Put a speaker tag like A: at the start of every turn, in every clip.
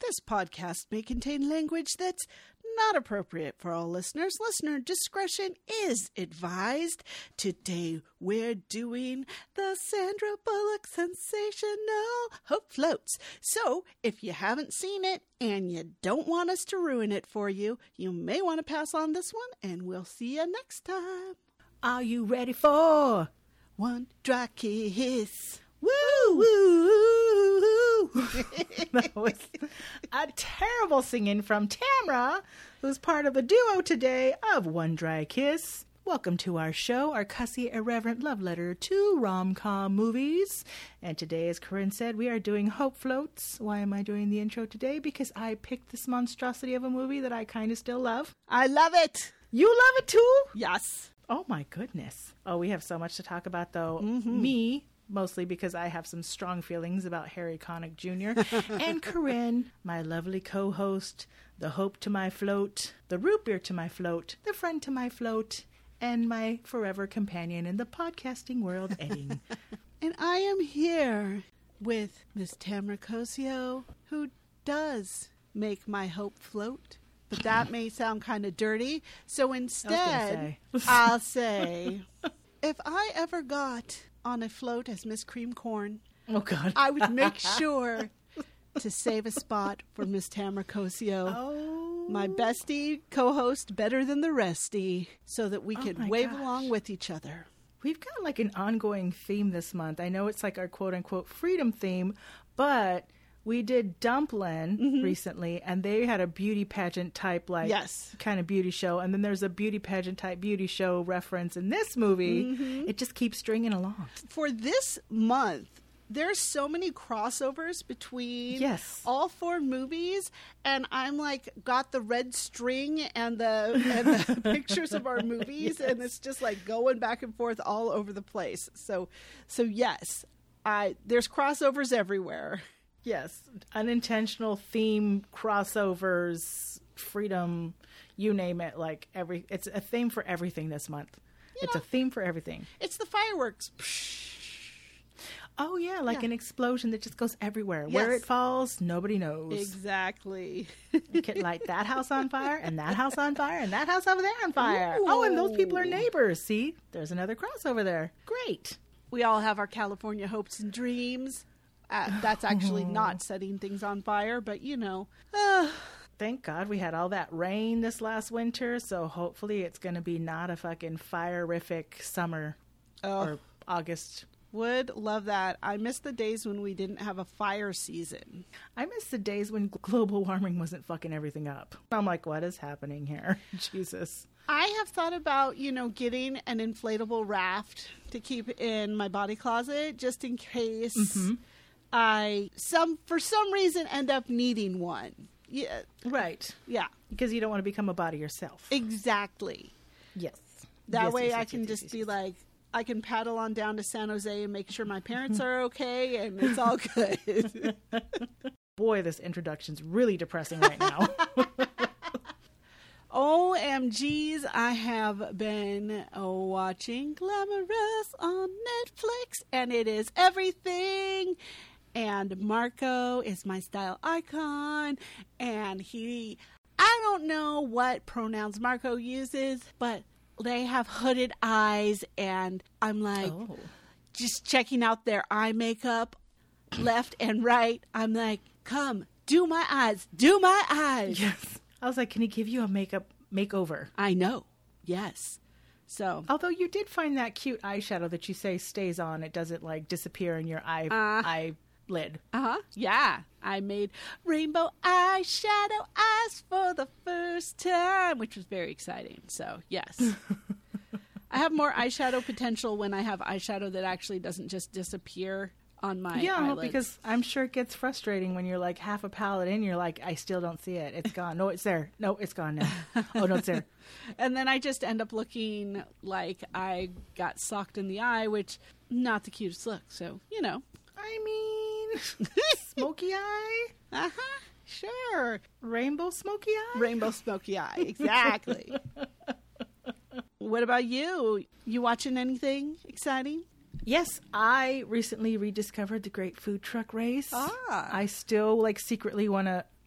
A: This podcast may contain language that's not appropriate for all listeners. Listener discretion is advised. Today we're doing the Sandra Bullock sensational Hope Floats. So if you haven't seen it and you don't want us to ruin it for you, you may want to pass on this one, and we'll see you next time.
B: Are you ready for
A: one dry kiss?
B: Woo! Woo! That was a terrible singing from Tamra, who's part of the duo today of One Dry Kiss. Welcome to our show, our cussy, irreverent love letter to rom-com movies. And today, as Corinne said, we are doing Hope Floats. Why am I doing the intro today? Because I picked this monstrosity of a movie that I kind of still love.
A: I love it.
B: You love it too?
A: Yes.
B: Oh my goodness. Oh, we have so much to talk about though.
A: Mm-hmm.
B: Me, mostly because I have some strong feelings about Harry Connick Jr. and Corinne, my lovely co-host, the hope to my float, the root beer to my float, the friend to my float, and my forever companion in the podcasting world, Eddie.
A: And I am here with Miss Tamra Cosio, who does make my hope float. But that may sound kind of dirty. So instead, I'll say, if I ever got on a float as Miss Cream Corn,
B: oh God,
A: I would make sure to save a spot for Miss Tamra Cosio, my bestie, co-host, better than the restie, so that we could wave along with each other.
B: We've got like an ongoing theme this month. I know it's like our quote-unquote freedom theme, but we did Dumplin' recently, and they had a beauty pageant type, like, kind of beauty show. And then there's a beauty pageant type beauty show reference in this movie. It just keeps stringing along.
A: For this month, there's so many crossovers between all four movies, and I'm like got the red string and the pictures of our movies, and it's just like going back and forth all over the place. So yes, there's crossovers everywhere.
B: Yes, unintentional theme crossovers, freedom, you name it. Like it's a theme for everything this month. It's a theme for everything.
A: It's the fireworks.
B: Oh yeah, like an explosion that just goes everywhere. Yes. Where it falls, nobody knows.
A: Exactly.
B: You can light that house on fire, and that house on fire, and that house over there on fire.
A: Ooh.
B: Oh, and those people are neighbors. See, there's another crossover there. Great.
A: We all have our California hopes and dreams. That's actually not setting things on fire, but you know.
B: Thank God we had all that rain this last winter, so hopefully it's going to be not a fucking fire-rific summer or August.
A: Would love that. I miss the days when we didn't have a fire season.
B: I miss the days when global warming wasn't fucking everything up. I'm like, what is happening here? Jesus.
A: I have thought about, getting an inflatable raft to keep in my body closet just in case for some reason end up needing one. Yeah.
B: Right.
A: Yeah.
B: Because you don't want to become a body yourself.
A: Exactly.
B: Yes.
A: That way I can just be like, I can paddle on down to San Jose and make sure my parents are okay and it's all good.
B: Boy, this introduction's really depressing right now.
A: OMGs, I have been watching Glamorous on Netflix, and it is everything. And Marco is my style icon, and I don't know what pronouns Marco uses, but they have hooded eyes, and I'm like, just checking out their eye makeup left and right. I'm like, come, do my eyes.
B: Yes. I was like, can he give you a makeup makeover?
A: I know. Yes. So,
B: although you did find that cute eyeshadow that you say stays on, it doesn't like disappear in your eyelid.
A: Yeah. I made rainbow eyeshadow eyes for the first time, which was very exciting. So, yes. I have more eyeshadow potential when I have eyeshadow that actually doesn't just disappear on my eyelids.
B: Because I'm sure it gets frustrating when you're like half a palette in, you're like, I still don't see it. It's gone. No, it's there. No, it's gone now. Oh, no, it's there.
A: And then I just end up looking like I got socked in the eye, which not the cutest look. So,
B: I mean, smoky eye?
A: Uh-huh. Sure.
B: Rainbow smoky eye?
A: Rainbow smoky eye. Exactly. What about you? You watching anything exciting?
B: Yes, I recently rediscovered the Great Food Truck Race. I still secretly want to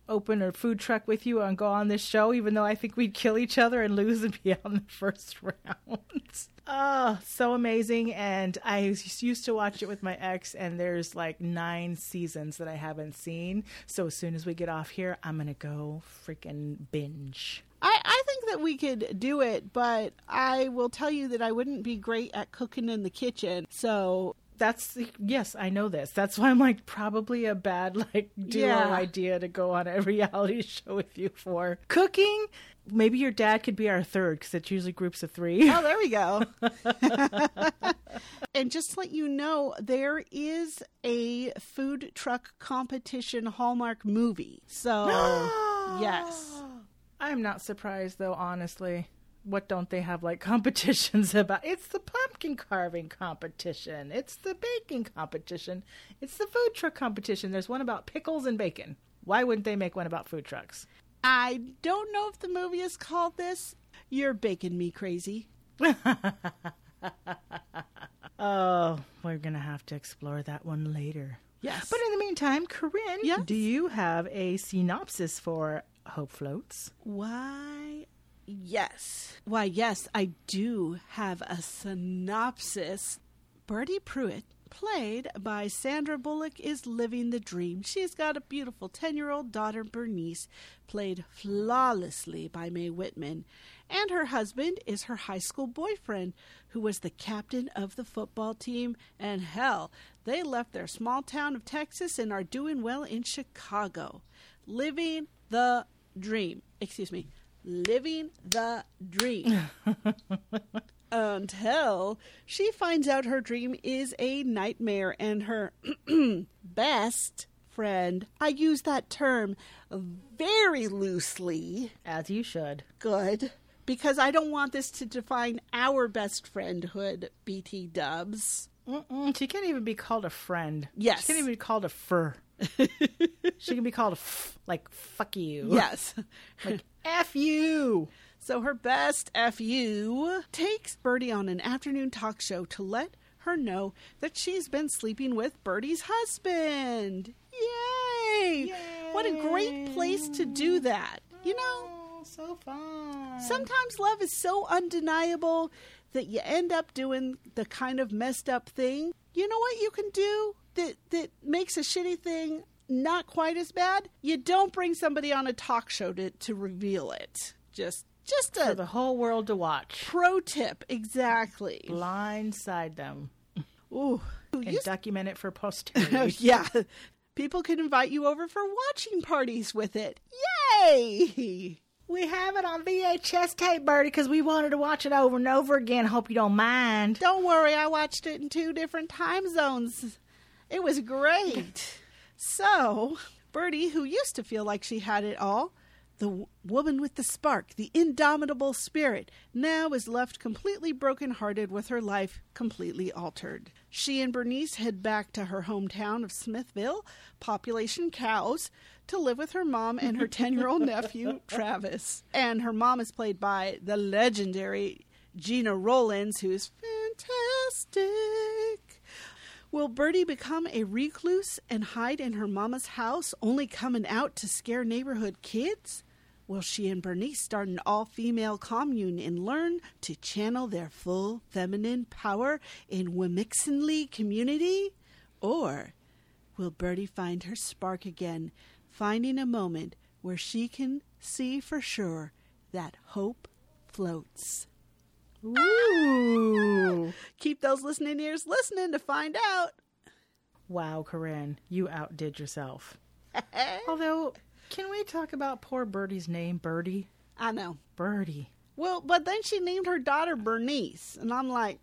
B: open a food truck with you and go on this show, even though I think we'd kill each other and lose and be on the first round. Oh, so amazing. And I used to watch it with my ex, and there's like 9 seasons that I haven't seen. So as soon as we get off here, I'm going to go freaking binge.
A: I think that we could do it, but I will tell you that I wouldn't be great at cooking in the kitchen. So
B: yes, I know this. That's why I'm like probably a bad duo idea to go on a reality show with you for cooking. Maybe your dad could be our third, because it's usually groups of 3.
A: Oh, there we go. And just to let you know, there is a food truck competition Hallmark movie. So, yes.
B: I'm not surprised, though, honestly. What don't they have competitions about? It's the pumpkin carving competition. It's the baking competition. It's the food truck competition. There's one about pickles and bacon. Why wouldn't they make one about food trucks?
A: I don't know if the movie is called this. You're baking me crazy.
B: Oh, we're going to have to explore that one later.
A: Yes.
B: But in the meantime, Corinne,
A: yes?
B: Do you have a synopsis for Hope Floats?
A: Why, yes, I do have a synopsis. Bertie Pruitt, played by Sandra Bullock, is living the dream. She's got a beautiful 10-year-old daughter, Bernice, played flawlessly by Mae Whitman. And her husband is her high school boyfriend, who was the captain of the football team. And hell, they left their small town of Texas and are doing well in Chicago. Living the dream. Living the dream. Until she finds out her dream is a nightmare, and her best friend, I use that term very loosely.
B: As you should.
A: Good. Because I don't want this to define our best friendhood, BT Dubs.
B: She can't even be called a friend.
A: Yes.
B: She can't even be called a fur. She can be called fuck you.
A: Yes.
B: F you.
A: So her best FU takes Bertie on an afternoon talk show to let her know that she's been sleeping with Bertie's husband. Yay! What a great place to do that. You know?
B: So fun.
A: Sometimes love is so undeniable that you end up doing the kind of messed up thing. You know what you can do that makes a shitty thing not quite as bad? You don't bring somebody on a talk show to reveal it. Just
B: for the whole world to watch.
A: Pro tip, exactly.
B: Blindside them.
A: Ooh.
B: And document it for posterity.
A: Yeah. People can invite you over for watching parties with it. Yay!
B: We have it on VHS tape, Bertie, because we wanted to watch it over and over again. Hope you don't mind.
A: Don't worry, I watched it in 2 different time zones. It was great. So, Bertie, who used to feel like she had it all, the woman with the spark, the indomitable spirit, now is left completely brokenhearted with her life completely altered. She and Bernice head back to her hometown of Smithville, population cows, to live with her mom and her 10-year-old nephew, Travis. And her mom is played by the legendary Gina Rollins, who's fantastic. Will Bertie become a recluse and hide in her mama's house, only coming out to scare neighborhood kids? Will she and Bernice start an all-female commune and learn to channel their full feminine power in Wemixinley community? Or will Bertie find her spark again, finding a moment where she can see for sure that hope floats?
B: Ooh.
A: Keep those listening ears listening to find out.
B: Wow, Corinne, you outdid yourself. Although, can we talk about poor Bertie's name, Bertie?
A: I know.
B: Bertie.
A: Well, but then she named her daughter Bernice, and I'm like,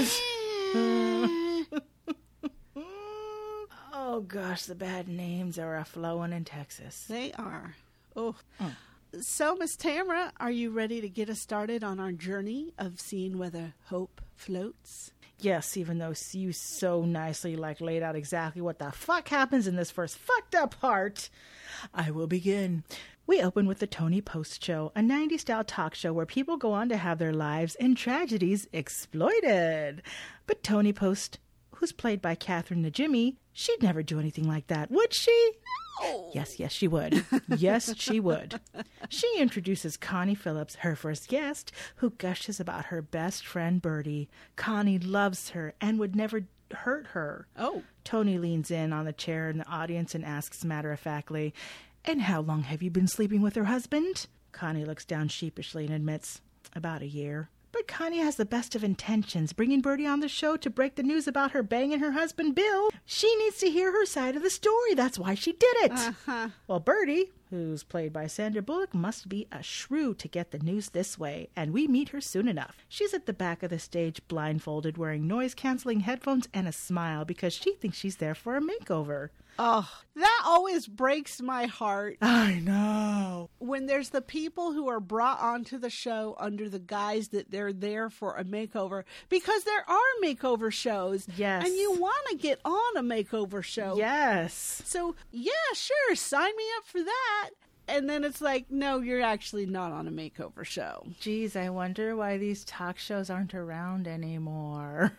B: Oh, gosh, the bad names are a-flowing in Texas.
A: They are. Oh. So, Miss Tamara, are you ready to get us started on our journey of seeing whether hope floats?
B: Yes, even though you so nicely laid out exactly what the fuck happens in this first fucked up part, I will begin. We open with the Tony Post Show, a 90s-style talk show where people go on to have their lives and tragedies exploited. But Tony Post, who's played by Catherine Najimy, She'd never do anything like that, would she?
A: Oh.
B: Yes, she would. Yes, she would. She introduces Connie Phillips, her first guest, who gushes about her best friend, Birdie. Connie loves her and would never hurt her.
A: Oh.
B: Tony leans in on the chair in the audience and asks matter-of-factly, "And how long have you been sleeping with her husband?" Connie looks down sheepishly and admits, "About a year." But Connie has the best of intentions, bringing Birdie on the show to break the news about her banging her husband, Bill. She needs to hear her side of the story. That's why she did it.
A: Uh-huh.
B: Well, Birdie, who's played by Sandra Bullock, must be a shrew to get the news this way, and we meet her soon enough. She's at the back of the stage, blindfolded, wearing noise-canceling headphones and a smile because she thinks she's there for a makeover.
A: Oh, that always breaks my heart.
B: I know.
A: When there's the people who are brought onto the show under the guise that they're there for a makeover, because there are makeover shows.
B: Yes.
A: And you want to get on a makeover show.
B: Yes.
A: So, yeah, sure, sign me up for that. And then it's like, no, you're actually not on a makeover show.
B: Geez, I wonder why these talk shows aren't around anymore.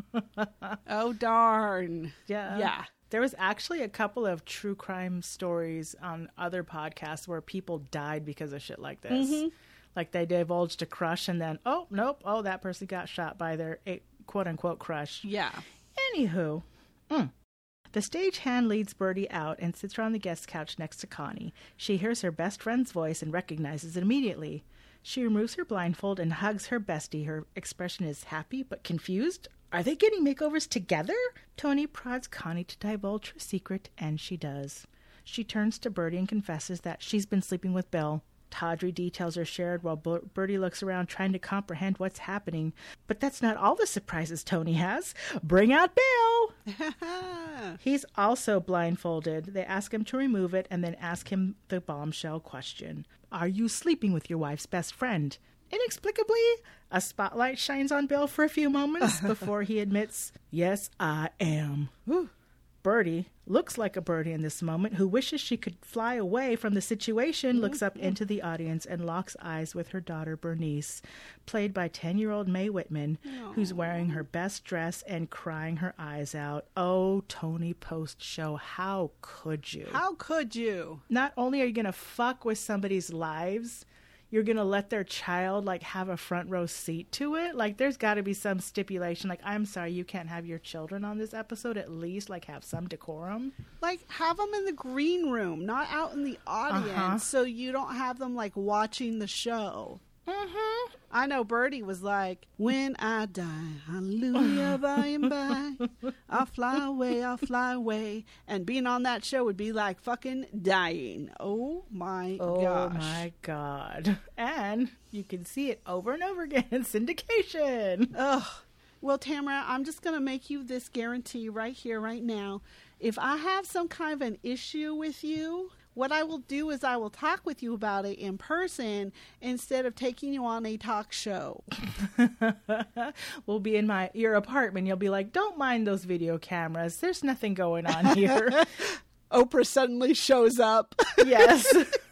A: Oh, darn.
B: Yeah.
A: Yeah.
B: There was actually a couple of true crime stories on other podcasts where people died because of shit like this.
A: Mm-hmm.
B: Like they divulged a crush and then, oh, nope, oh, that person got shot by their quote-unquote crush.
A: Yeah.
B: Anywho, the stagehand leads Birdie out and sits her on the guest couch next to Connie. She hears her best friend's voice and recognizes it immediately. She removes her blindfold and hugs her bestie. Her expression is happy but confused. Are they getting makeovers together? Tony prods Connie to divulge her secret, and she does. She turns to Birdie and confesses that she's been sleeping with Bill. Tawdry details are shared while Birdie looks around trying to comprehend what's happening. But that's not all the surprises Tony has. Bring out Bill! He's also blindfolded. They ask him to remove it and then ask him the bombshell question. Are you sleeping with your wife's best friend? Inexplicably, a spotlight shines on Bill for a few moments before he admits, "Yes, I am." Whew. Birdie looks like a birdie in this moment who wishes she could fly away from the situation, looks up into the audience and locks eyes with her daughter Bernice, played by 10-year-old Mae Whitman, who's wearing her best dress and crying her eyes out. Oh, Tony Post show, how could you?
A: How could you?
B: Not only are you going to fuck with somebody's lives, you're going to let their child, like, have a front row seat to it? Like, there's got to be some stipulation. Like, I'm sorry, you can't have your children on this episode. At least, like, have some decorum.
A: Like, have them in the green room, not out in the audience, so you don't have them, like, watching the show.
B: Mm-hmm.
A: I know Birdie was like, when I die, hallelujah, by and by, I'll fly away. And being on that show would be like fucking dying. Oh my gosh.
B: Oh my God. And you can see it over and over again in syndication.
A: Ugh. Well, Tamara, I'm just going to make you this guarantee right here, right now. If I have some kind of an issue with you, what I will do is I will talk with you about it in person instead of taking you on a talk show.
B: We'll be in your apartment. You'll be like, don't mind those video cameras. There's nothing going on here.
A: Oprah suddenly shows up.
B: Yes.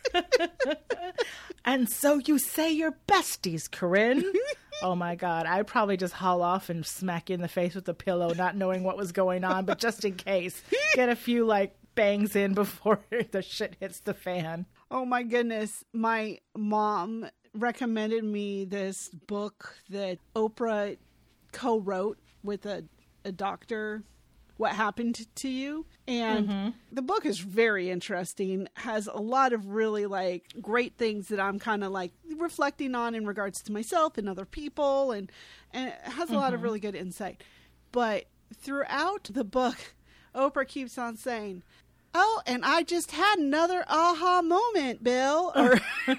B: And so you say you're besties, Corinne. Oh my God. I'd probably just haul off and smack you in the face with a pillow, not knowing what was going on, but just in case. Get a few, like, bangs in before the shit hits the fan.
A: Oh my goodness. My mom recommended me this book that Oprah co-wrote with a doctor, What Happened to You. And the book is very interesting, has a lot of really like great things that I'm kind of like reflecting on in regards to myself and other people, and it has a lot of really good insight. But throughout the book, Oprah keeps on saying, "Oh, and I just had another aha moment, Bill." Or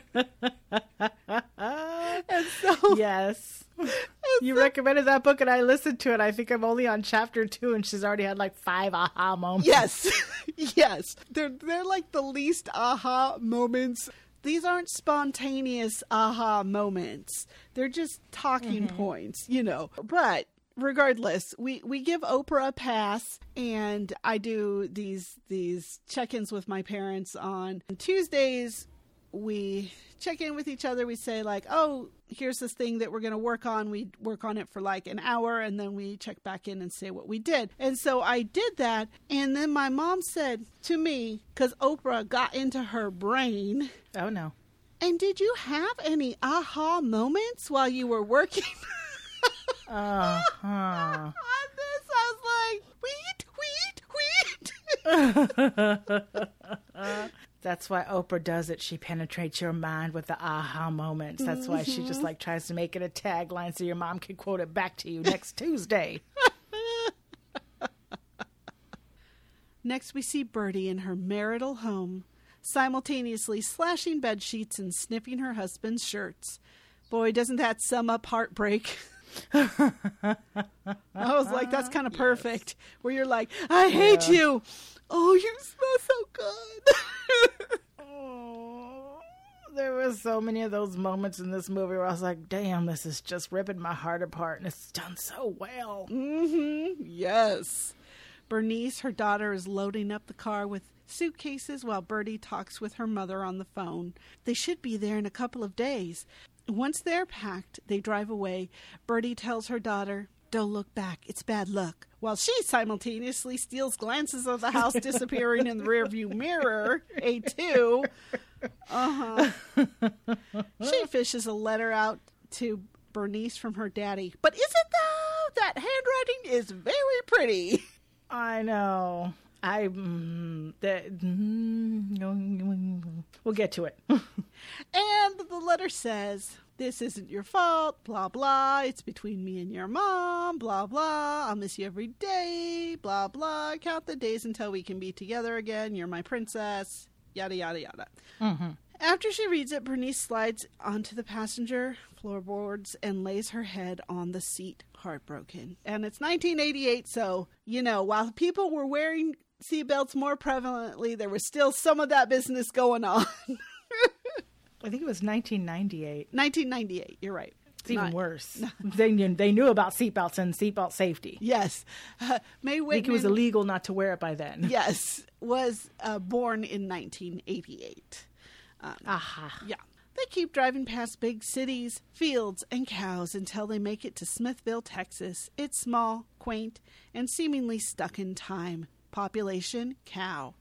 A: and so
B: yes. You recommended that book and I listened to it. I think I'm only on chapter 2 and she's already had like 5 aha moments.
A: Yes. Yes. They're like the least aha moments. These aren't spontaneous aha moments. They're just talking points, you know. But regardless, we give Oprah a pass, and I do these check-ins with my parents on Tuesdays we check in with each other. We say like, oh, here's this thing that we're going to work on. We work on it for like an hour, and then we check back in and say what we did. And so I did that. And then my mom said to me, because Oprah got into her brain.
B: Oh, no.
A: And did you have any aha moments while you were working?
B: Uh-huh.
A: On this, I was like, wheat.
B: That's why Oprah does it. She penetrates your mind with the aha moments. That's why she just like tries to make it a tagline so your mom can quote it back to you next Tuesday.
A: Next, we see Birdie in her marital home, simultaneously slashing bed sheets and sniffing her husband's shirts. Boy, doesn't that sum up heartbreak? I was like, that's kind of perfect. Where you're like, I hate you. Oh, you smell so good.
B: Oh, there were so many of those moments in this movie where I was like, damn, this is just ripping my heart apart, and it's done so well.
A: Yes. Bernice, her daughter, is loading up the car with suitcases while Birdie talks with her mother on the phone. They should be there in a couple of days. Once they're packed, they drive away. Birdie tells her daughter, don't look back, it's bad luck, while she simultaneously steals glances of the house disappearing in the rearview mirror. A2. She fishes a letter out to Bernice from her daddy. But is it though? That handwriting is very pretty.
B: I know. We'll get to it.
A: And the letter says, this isn't your fault, blah, blah. It's between me and your mom, blah, blah. I'll miss you every day, blah, blah. Count the days until we can be together again. You're my princess, yada, yada, yada. After she reads it, Bernice slides onto the passenger floorboards and lays her head on the seat, heartbroken. And it's 1988, so, while people were wearing seatbelts more prevalently, there was still some of that business going on.
B: I think it was 1998.
A: 1998, you're right.
B: It's even worse. They knew about seatbelts and seatbelt safety.
A: Yes. Mae Whitman,
B: I think it was illegal not to wear it by then.
A: Yes, was born in 1988. Yeah. They keep driving past big cities, fields, and cows until they make it to Smithville, Texas. It's small, quaint, and seemingly stuck in time. Population, cow.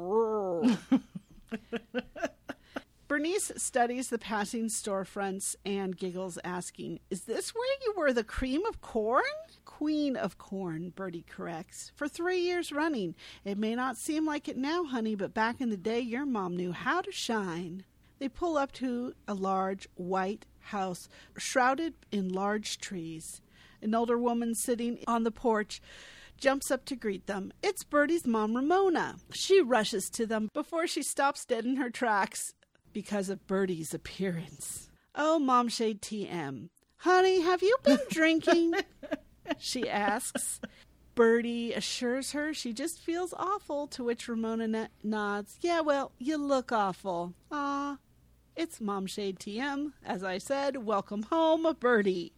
A: Bernice studies the passing storefronts and giggles, asking, is this where you were the cream of corn? Queen of corn, Birdie corrects. For 3 years running. It may not seem like it now, honey, but back in the day, your mom knew how to shine. They pull up to a large white house shrouded in large trees. An older woman sitting on the porch jumps up to greet them. It's Birdie's mom, Ramona. She rushes to them before she stops dead in her tracks because of Birdie's appearance. Oh, Mom Shade TM. Honey, have you been drinking? She asks. Birdie assures her she just feels awful, to which Ramona nods. Yeah, well, you look awful. Ah, it's Mom Shade TM. As I said, welcome home, Birdie.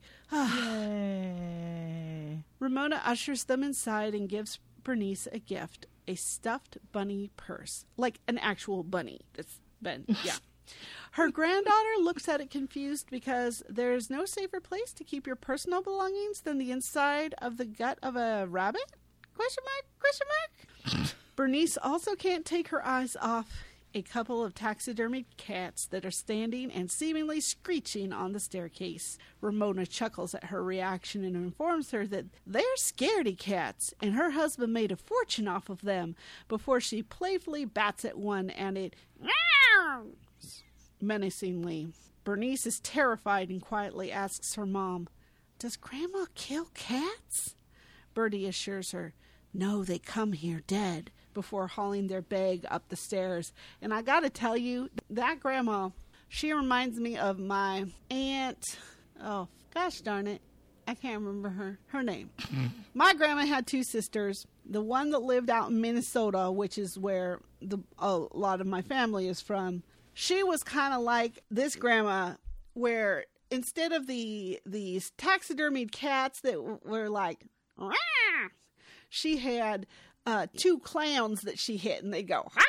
B: Yay.
A: Ramona ushers them inside and gives Bernice a gift, a stuffed bunny purse. Like an actual bunny. Yeah. Her granddaughter looks at it confused because there's no safer place to keep your personal belongings than the inside of the gut of a rabbit? Question mark? Bernice also can't take her eyes off a couple of taxidermied cats that are standing and seemingly screeching on the staircase. Ramona chuckles at her reaction and informs her that they're scaredy cats, and her husband made a fortune off of them, before she playfully bats at one and it meows menacingly. Bernice is terrified and quietly asks her mom, does Grandma kill cats? Birdie assures her, no, they come here dead, before hauling their bag up the stairs. And I gotta tell you, that grandma, she reminds me of my aunt. Oh, gosh darn it. I can't remember her name. My grandma had 2 sisters. The one that lived out in Minnesota, which is where a lot of my family is from. She was kind of like this grandma, where instead of these taxidermied cats that were like, rah, she had 2 clowns that she hit, and they go, ha, ha, ha,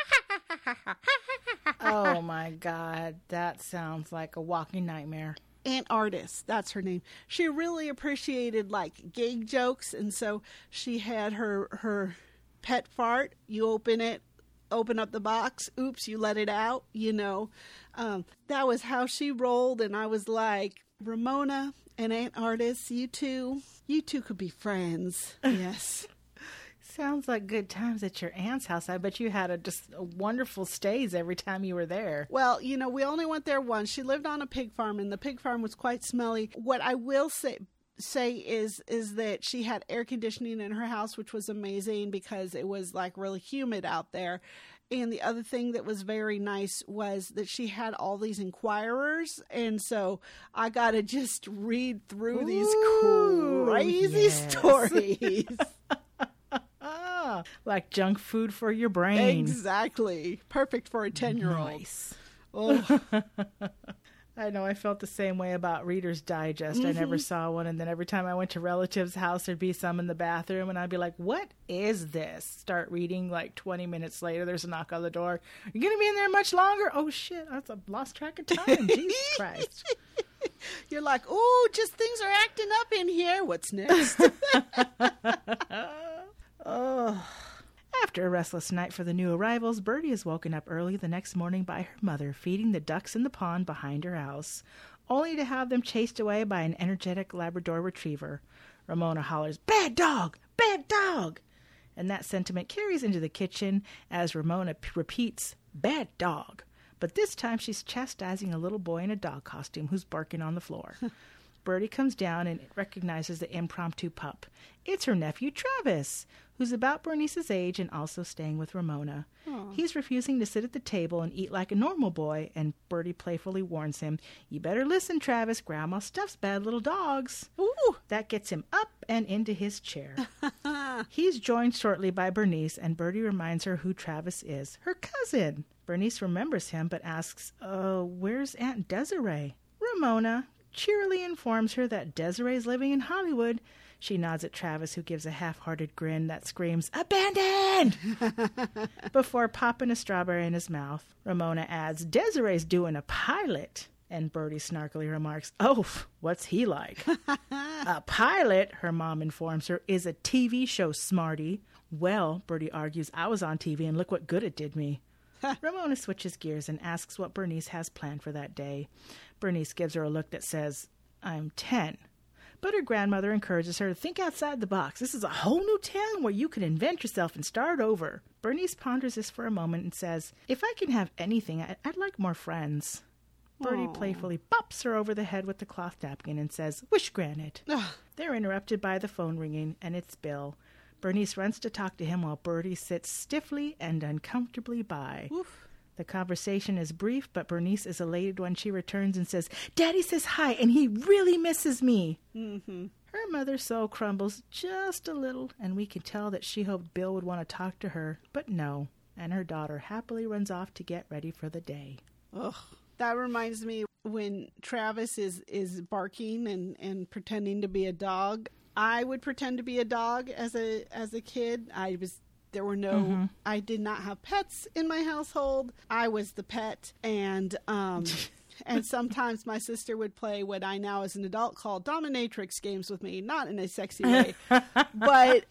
B: Oh my God, that sounds like a walking nightmare.
A: Aunt Artis, that's her name. She really appreciated like gag jokes, and so she had her pet fart. You open up the box, oops, you let it out, that was how she rolled. And I was like, Ramona and Aunt Artis, you two could be friends. Yes.
B: Sounds like good times at your aunt's house. I bet you had just a wonderful stays every time you were there.
A: Well, we only went there once. She lived on a pig farm, and the pig farm was quite smelly. What I will say is that she had air conditioning in her house, which was amazing because it was like really humid out there. And the other thing that was very nice was that she had all these inquirers, and so I got to just read through these crazy stories.
B: Like junk food for your brain.
A: Exactly. Perfect for a 10-year-old.
B: Nice.
A: Oh.
B: I know, I felt the same way about Reader's Digest. I never saw one, and then every time I went to relatives' house, there'd be some in the bathroom, and I'd be like, what is this? Start reading, like 20 minutes later, there's a knock on the door. You're going to be in there much longer? Oh, shit, I've lost track of time. Jesus Christ.
A: You're like, oh, just things are acting up in here. What's next?
B: Oh. After a restless night for the new arrivals, Birdie is woken up early the next morning by her mother feeding the ducks in the pond behind her house, only to have them chased away by an energetic Labrador retriever. Ramona hollers, "Bad dog! Bad dog!" And that sentiment carries into the kitchen as Ramona repeats, "Bad dog." But this time she's chastising a little boy in a dog costume who's barking on the floor. Birdie comes down and recognizes the impromptu pup. It's her nephew Travis, who's about Bernice's age and also staying with Ramona.
A: Aww.
B: He's refusing to sit at the table and eat like a normal boy, and Birdie playfully warns him, "You better listen, Travis. Grandma stuffs bad little dogs."
A: Ooh.
B: That gets him up and into his chair. He's joined shortly by Bernice, and Birdie reminds her who Travis is, her cousin. Bernice remembers him but asks, where's Aunt Desiree? Ramona cheerily informs her that Desiree's living in Hollywood. She nods at Travis, who gives a half-hearted grin that screams, "Abandoned!" before popping a strawberry in his mouth. Ramona adds, "Desiree's doing a pilot." And Birdie snarkily remarks, "Oh, what's he like?" "A pilot," her mom informs her, "is a TV show, smarty." "Well," Birdie argues, "I was on TV and look what good it did me." Ramona switches gears and asks what Bernice has planned for that day. Bernice gives her a look that says, "I'm 10. But her grandmother encourages her to think outside the box. This is a whole new town where you can invent yourself and start over. Bernice ponders this for a moment and says, "If I can have anything, I'd like more friends." Birdie playfully bops her over the head with the cloth napkin and says, "Wish granted." They're interrupted by the phone ringing, and it's Bill. Bernice runs to talk to him while Birdie sits stiffly and uncomfortably by.
A: Oof.
B: The conversation is brief, but Bernice is elated when she returns and says, "Daddy says hi, and he really misses me."
A: Mm-hmm.
B: Her mother's soul crumbles just a little, and we can tell that she hoped Bill would want to talk to her, but no. And her daughter happily runs off to get ready for the day.
A: Ugh. That reminds me when Travis is barking and pretending to be a dog. I would pretend to be a dog as a kid. I did not have pets in my household. I was the pet, and and sometimes my sister would play what I now as an adult call dominatrix games with me, not in a sexy way, but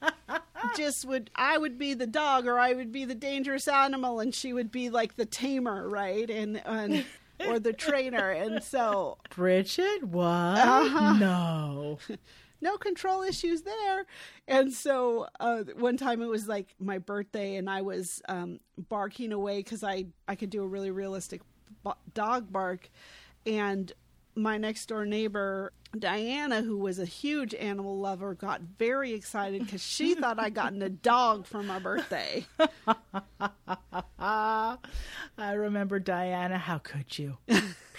A: I would be the dog, or I would be the dangerous animal, and she would be like the tamer, right? And or the trainer. And so
B: Bridget, what? No.
A: No control issues there. And so one time it was like my birthday, and I was barking away because I could do a really realistic dog bark. And my next door neighbor, Diana, who was a huge animal lover, got very excited because she thought I'd gotten a dog for my birthday.
B: I remember Diana. How could you?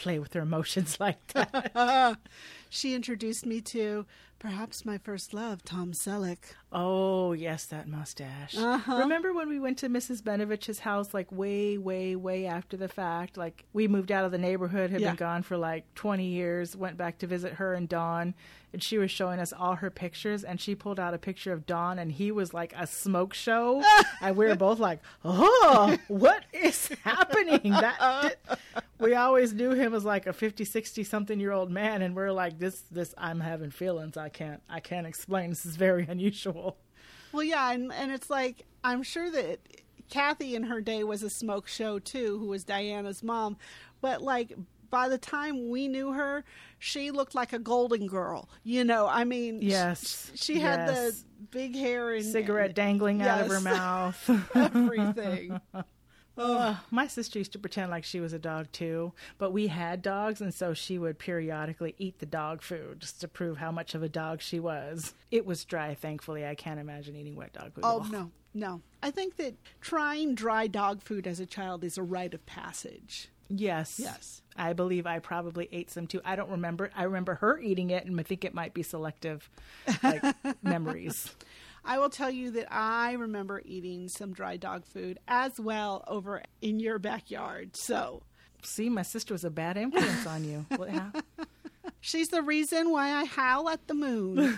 B: play with her emotions like that.
A: She introduced me to perhaps my first love, Tom Selleck.
B: Oh, yes, that mustache. Remember when we went to Mrs. Benovich's house, like way, way, way after the fact? Like, we moved out of the neighborhood, had been gone for like 20 years, went back to visit her and Dawn, and she was showing us all her pictures, and she pulled out a picture of Dawn, and he was like a smoke show. And we were both like, oh, what is happening? We always knew him as like a 50, 60 something year old man, and we're like, this, I'm having feelings. I can't explain. This is very unusual.
A: Well, yeah, and it's like, I'm sure that Kathy in her day was a smoke show too, who was Diana's mom, but like, by the time we knew her, she looked like a golden girl. You know, I mean,
B: yes,
A: she had the big hair and
B: cigarette dangling out of her mouth.
A: Everything.
B: My sister used to pretend like she was a dog too, but we had dogs, and so she would periodically eat the dog food just to prove how much of a dog she was. It was dry, thankfully. I can't imagine eating wet dog food.
A: Oh, no. I think that trying dry dog food as a child is a rite of passage.
B: Yes. I believe I probably ate some too. I don't remember. I remember her eating it, and I think it might be selective memories.
A: I will tell you that I remember eating some dry dog food as well over in your backyard. So,
B: see, my sister was a bad influence on you.
A: She's the reason why I howl at the moon.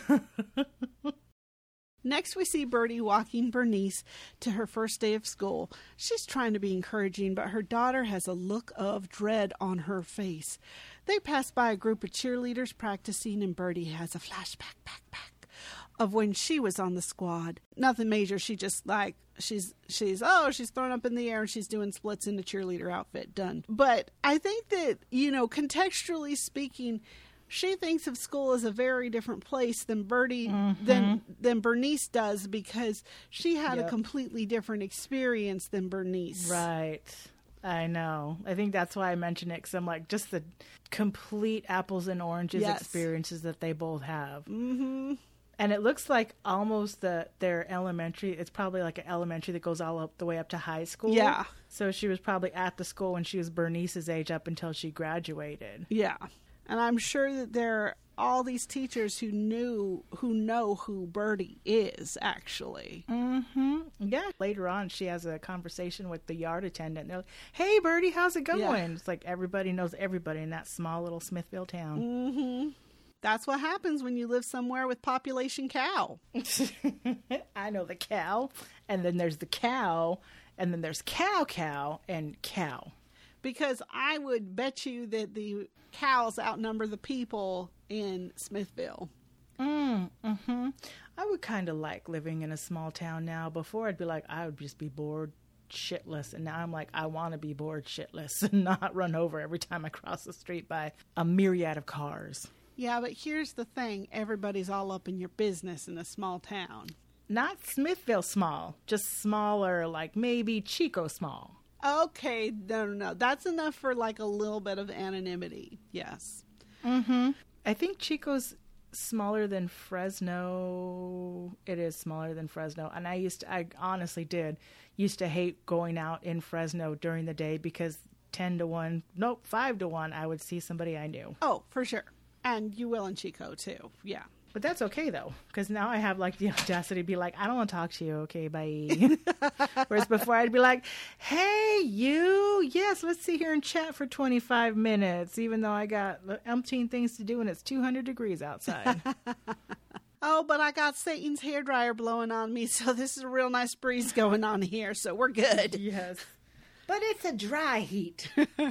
A: Next, we see Birdie walking Bernice to her first day of school. She's trying to be encouraging, but her daughter has a look of dread on her face. They pass by a group of cheerleaders practicing, and Birdie has a flashback of when she was on the squad. Nothing major. She just she's thrown up in the air and she's doing splits in the cheerleader outfit. Done. But I think that, contextually speaking, she thinks of school as a very different place than Birdie, than Bernice does, because she had a completely different experience than Bernice.
B: Right. I know. I think that's why I mention it, because I'm like, just the complete apples and oranges experiences that they both have. Mm-hmm. And it looks like almost their elementary, it's probably like an elementary that goes all up the way up to high school. Yeah. So she was probably at the school when she was Bernice's age up until she graduated.
A: Yeah. And I'm sure that there are all these teachers who know who Birdie is, actually.
B: Mm-hmm. Yeah. Later on, she has a conversation with the yard attendant. They're like, hey, Birdie, how's it going? Yeah. It's like everybody knows everybody in that small little Smithville town.
A: Mm-hmm. That's what happens when you live somewhere with population cow.
B: I know the cow, and then there's the cow, and then there's cow, and cow.
A: Because I would bet you that the cows outnumber the people in Smithville.
B: Mm-hmm. I would kind of like living in a small town now. Before, I'd be like, I would just be bored shitless, and now I'm like, I want to be bored shitless and not run over every time I cross the street by a myriad of cars.
A: Yeah, but here's the thing. Everybody's all up in your business in a small town.
B: Not Smithville small, just smaller, like maybe Chico small.
A: Okay, no. That's enough for like a little bit of anonymity. Yes.
B: Mm-hmm. I think Chico's smaller than Fresno. It is smaller than Fresno. And I honestly used to hate going out in Fresno during the day because 5 to 1, I would see somebody I knew.
A: Oh, for sure. And you will in Chico, too. Yeah.
B: But that's okay, though, because now I have, like, the audacity to be like, I don't want to talk to you. Okay, bye. Whereas before I'd be like, hey, you. Yes, let's sit here and chat for 25 minutes, even though I got umpteen things to do and it's 200 degrees outside.
A: Oh, but I got Satan's hairdryer blowing on me, so this is a real nice breeze going on here, so we're good.
B: Yes. But it's a dry heat.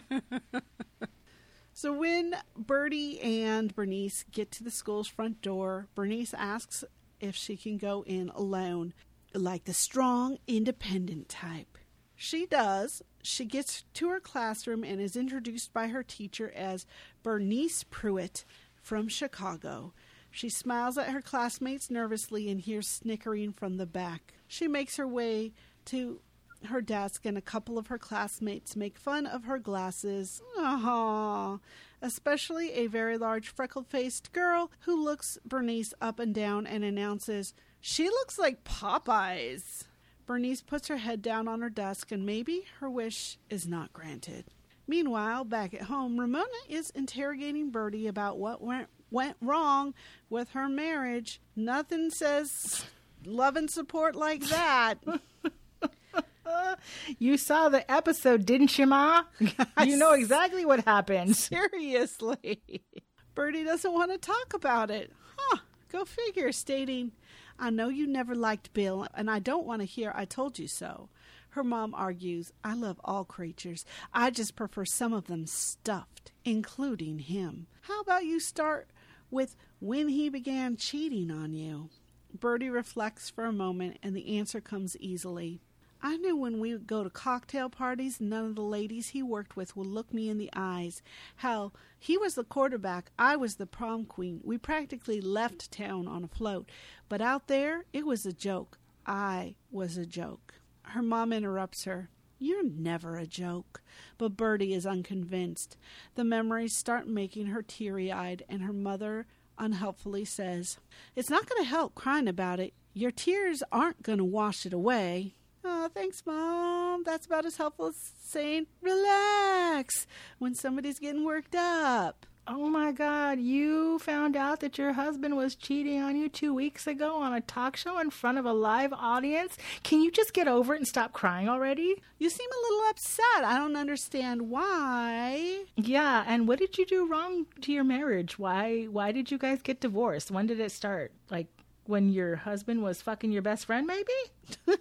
A: So when Birdie and Bernice get to the school's front door, Bernice asks if she can go in alone, like the strong, independent type. She does. She gets to her classroom and is introduced by her teacher as Bernice Pruitt from Chicago. She smiles at her classmates nervously and hears snickering from the back. She makes her way to her desk, and a couple of her classmates make fun of her glasses. Aww. Especially a very large freckled-faced girl who looks Bernice up and down and announces, "She looks like Popeyes." Bernice puts her head down on her desk, and maybe her wish is not granted. Meanwhile, back at home, Ramona is interrogating Bertie about what went wrong with her marriage. Nothing says love and support like that.
B: You saw the episode, didn't you, Ma? You know exactly what happened.
A: Seriously. Bertie doesn't want to talk about it. Huh, go figure, stating, I know you never liked Bill, and I don't want to hear I told you so. Her mom argues, I love all creatures. I just prefer some of them stuffed, including him. How about you start with when he began cheating on you? Bertie reflects for a moment, and the answer comes easily. I knew when we would go to cocktail parties, none of the ladies he worked with would look me in the eyes. Hell, he was the quarterback, I was the prom queen. We practically left town on a float. But out there, it was a joke. I was a joke. Her mom interrupts her. You're never a joke. But Bertie is unconvinced. The memories start making her teary-eyed, and her mother unhelpfully says, It's not going to help crying about it. Your tears aren't going to wash it away. Oh, thanks, Mom. That's about as helpful as saying, relax, when somebody's getting worked up.
B: Oh, my God. You found out that your husband was cheating on you 2 weeks ago on a talk show in front of a live audience? Can you just get over it and stop crying already?
A: You seem a little upset. I don't understand why.
B: Yeah, and what did you do wrong to your marriage? Why did you guys get divorced? When did it start? Like, when your husband was fucking your best friend, maybe?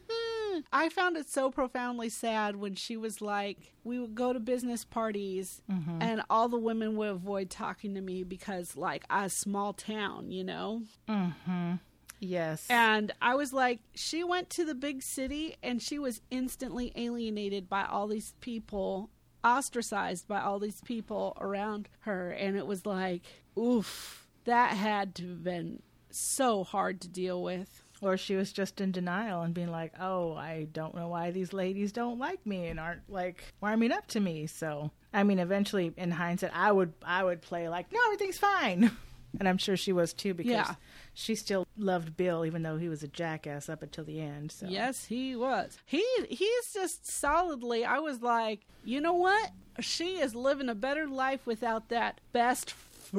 A: I found it so profoundly sad when she was like, we would go to business parties and all the women would avoid talking to me because, like, I was small town, you know?
B: Mm-hmm. Yes.
A: And I was like, she went to the big city and she was instantly alienated by all these people, ostracized by all these people around her. And it was like, oof, that had to have been so hard to deal with.
B: Or she was just in denial and being like, oh, I don't know why these ladies don't like me and aren't, like, warming up to me. So, I mean, eventually, in hindsight, I would play like, no, everything's fine. And I'm sure she was, too, because she still loved Bill, even though he was a jackass up until the end. So.
A: Yes, he was. He's just solidly, I was like, you know what? She is living a better life without that best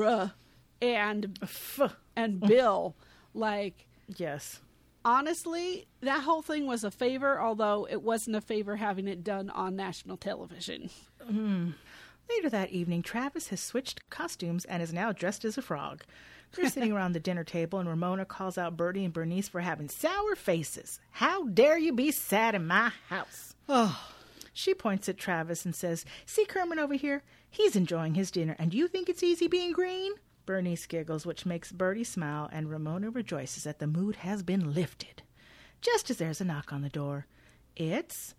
A: and Bill. Like,
B: yes.
A: Honestly, that whole thing was a favor, although it wasn't a favor having it done on national television.
B: Later that evening, Travis has switched costumes and is now dressed as a frog. They're sitting around the dinner table, and Ramona calls out Bertie and Bernice for having sour faces. How dare you be sad in my house? Oh. She points at Travis and says, see Kermit over here? He's enjoying his dinner, and you think it's easy being green? Bernice giggles, which makes Bertie smile, and Ramona rejoices that the mood has been lifted. Just as there's a knock on the door. It's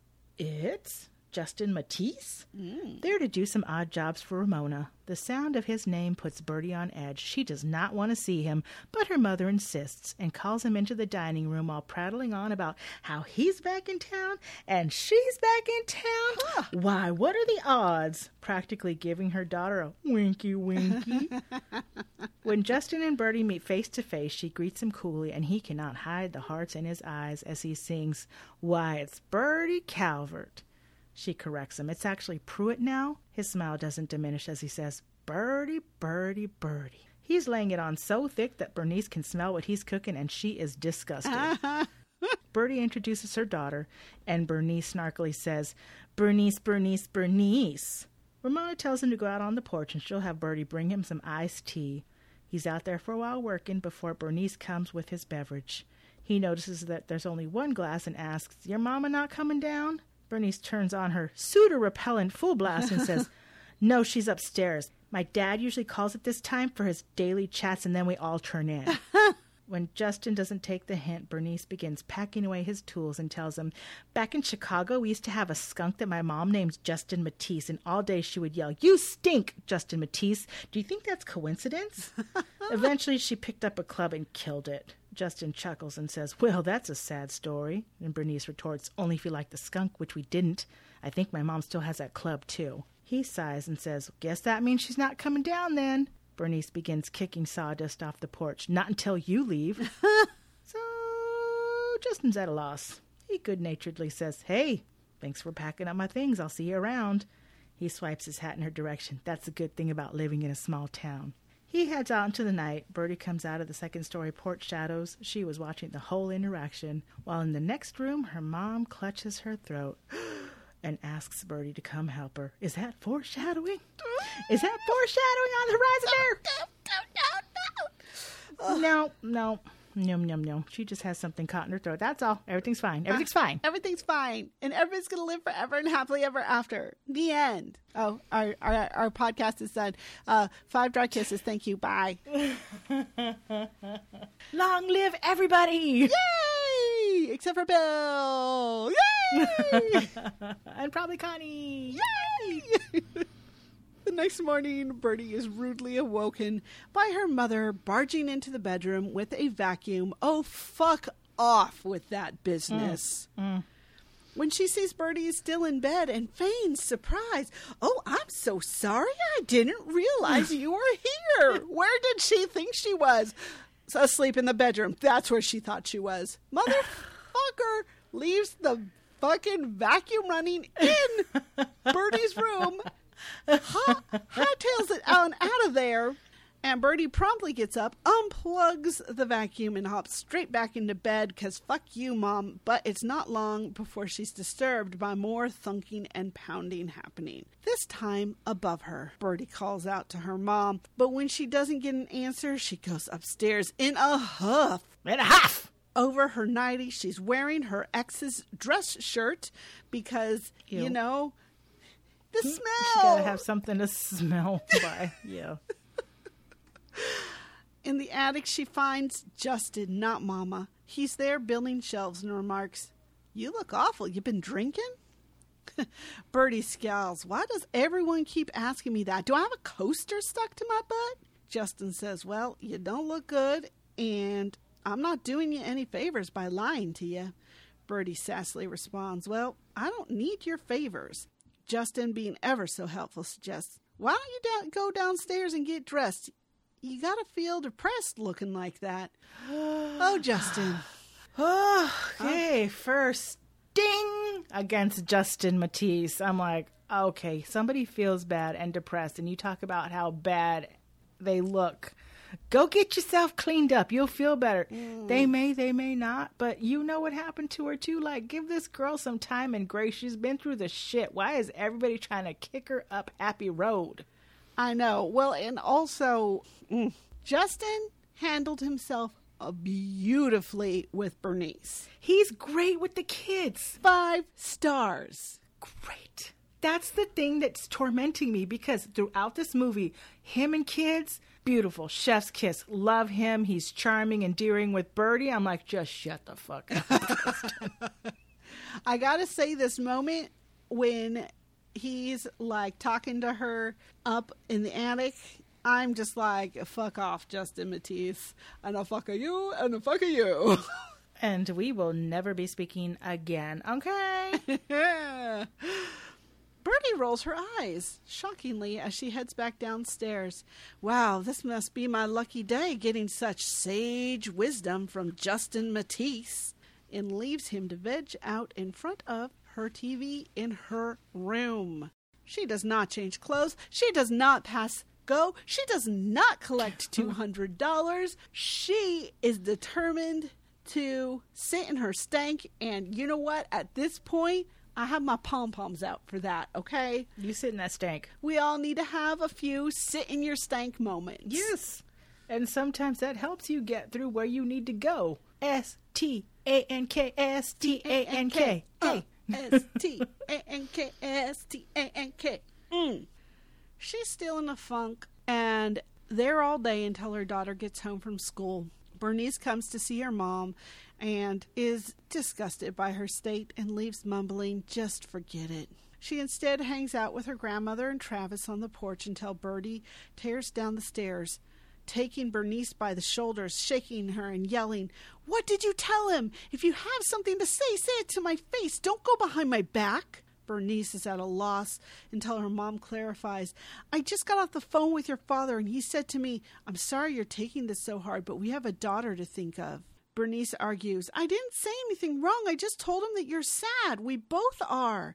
B: Justin Matisse? There to do some odd jobs for Ramona. The sound of his name puts Bertie on edge. She does not want to see him, but her mother insists and calls him into the dining room while prattling on about how he's back in town and she's back in town. Why, what are the odds? Practically giving her daughter a winky winky. When Justin and Bertie meet face to face, she greets him coolly, and he cannot hide the hearts in his eyes as he sings, Why, it's Bertie Calvert. She corrects him. It's actually Pruitt now. His smile doesn't diminish as he says, Bertie, Bertie, Bertie. He's laying it on so thick that Bernice can smell what he's cooking, and she is disgusted. Bertie introduces her daughter, and Bernice snarkily says, Bernice, Bernice, Bernice. Ramona tells him to go out on the porch, and she'll have Bertie bring him some iced tea. He's out there for a while working before Bernice comes with his beverage. He notices that there's only one glass and asks, Your mama not coming down? Bernice turns on her suitor-repellent full blast and says, No, she's upstairs. My dad usually calls at this time for his daily chats, and then we all turn in. When Justin doesn't take the hint, Bernice begins packing away his tools and tells him, Back in Chicago, we used to have a skunk that my mom named Justin Matisse, and all day she would yell, You stink, Justin Matisse. Do you think that's coincidence? Eventually, she picked up a club and killed it. Justin chuckles and says, Well, that's a sad story. And Bernice retorts, Only if you like the skunk, which we didn't. I think my mom still has that club, too. He sighs and says, Guess that means she's not coming down then. Bernice begins kicking sawdust off the porch. Not until you leave. So Justin's at a loss. He good-naturedly says, Hey, thanks for packing up my things. I'll see you around. He swipes his hat in her direction. That's the good thing about living in a small town. He heads out into the night. Birdie comes out of the second-story porch shadows. She was watching the whole interaction, while in the next room, her mom clutches her throat and asks Birdie to come help her. Is that foreshadowing? Is that foreshadowing on the horizon there? No. No. She just has something caught in her throat. That's all. Everything's fine. Everything's fine.
A: Everything's fine. And everybody's going to live forever and happily ever after. The end. Oh, our podcast is done. 5 dry kisses. Thank you. Bye.
B: Long live everybody.
A: Yay! Except for Bill. Yay!
B: And probably Connie.
A: Yay! The next morning, Birdie is rudely awoken by her mother barging into the bedroom with a vacuum. Oh, fuck off with that business. When she sees Birdie is still in bed and feigns surprise. Oh, I'm so sorry. I didn't realize you were here. Where did she think she was? Asleep in the bedroom. That's where she thought she was. Motherfucker leaves the fucking vacuum running in Birdie's room. Hightails it out of there, and Birdie promptly gets up, unplugs the vacuum, and hops straight back into bed because fuck you, Mom. But it's not long before she's disturbed by more thunking and pounding happening. This time above her. Birdie calls out to her mom, but when she doesn't get an answer, she goes upstairs in a huff. Over her nightie, she's wearing her ex's dress shirt because,
B: Ew.
A: you know, the smell.
B: She gotta have something to smell by. Yeah.
A: In the attic, she finds Justin, not Mama. He's there building shelves and remarks, "You look awful. You been drinking?" Birdie scowls. Why does everyone keep asking me that? Do I have a coaster stuck to my butt? Justin says, well, you don't look good, and I'm not doing you any favors by lying to you. Birdie sassily responds, well, I don't need your favors. Justin, being ever so helpful, suggests, why don't you go downstairs and get dressed? You gotta feel depressed looking like that. Oh, Justin.
B: Okay, first ding against Justin Matisse. I'm like, okay, somebody feels bad and depressed, and you talk about how bad they look. Go get yourself cleaned up. You'll feel better. They may not, but you know what happened to her too. Like, give this girl some time and grace. She's been through the shit. Why is everybody trying to kick her up Happy Road?
A: I know. Well, and also, Justin handled himself beautifully with Bernice.
B: He's great with the kids.
A: 5 stars.
B: Great. That's the thing that's tormenting me, because throughout this movie, him and kids, beautiful. Chef's kiss. Love him. He's charming, endearing. With Birdie, I'm like, just shut the fuck up.
A: I gotta say, this moment when he's like talking to her up in the attic, I'm just like, fuck off, Justin Matisse. And a fuck of you, and a fuck of you.
B: And we will never be speaking again, okay?
A: Birdie rolls her eyes, shockingly, as she heads back downstairs. Wow, this must be my lucky day, getting such sage wisdom from Justin Matisse, and leaves him to veg out in front of her TV in her room. She does not change clothes. She does not pass go. She does not collect $200. She is determined to sit in her stank, and you know what? At this point, I have my pom-poms out for that, okay?
B: You sit in that stank.
A: We all need to have a few sit in your stank moments.
B: Yes. And sometimes that helps you get through where you need to go. S-T-A-N-K, S-T-A-N-K.
A: S-T-A-N-K, S-T-A-N-K. She's still in a funk, and they're all day until her daughter gets home from school. Bernice comes to see her mom and is disgusted by her state and leaves mumbling, just forget it. She instead hangs out with her grandmother and Travis on the porch until Birdie tears down the stairs, taking Bernice by the shoulders, shaking her and yelling, what did you tell him? If you have something to say it to my face. Don't go behind my back. Bernice is at a loss until her mom clarifies, I just got off the phone with your father and he said to me, I'm sorry you're taking this so hard, but we have a daughter to think of. Bernice argues, I didn't say anything wrong. I just told him that you're sad. We both are.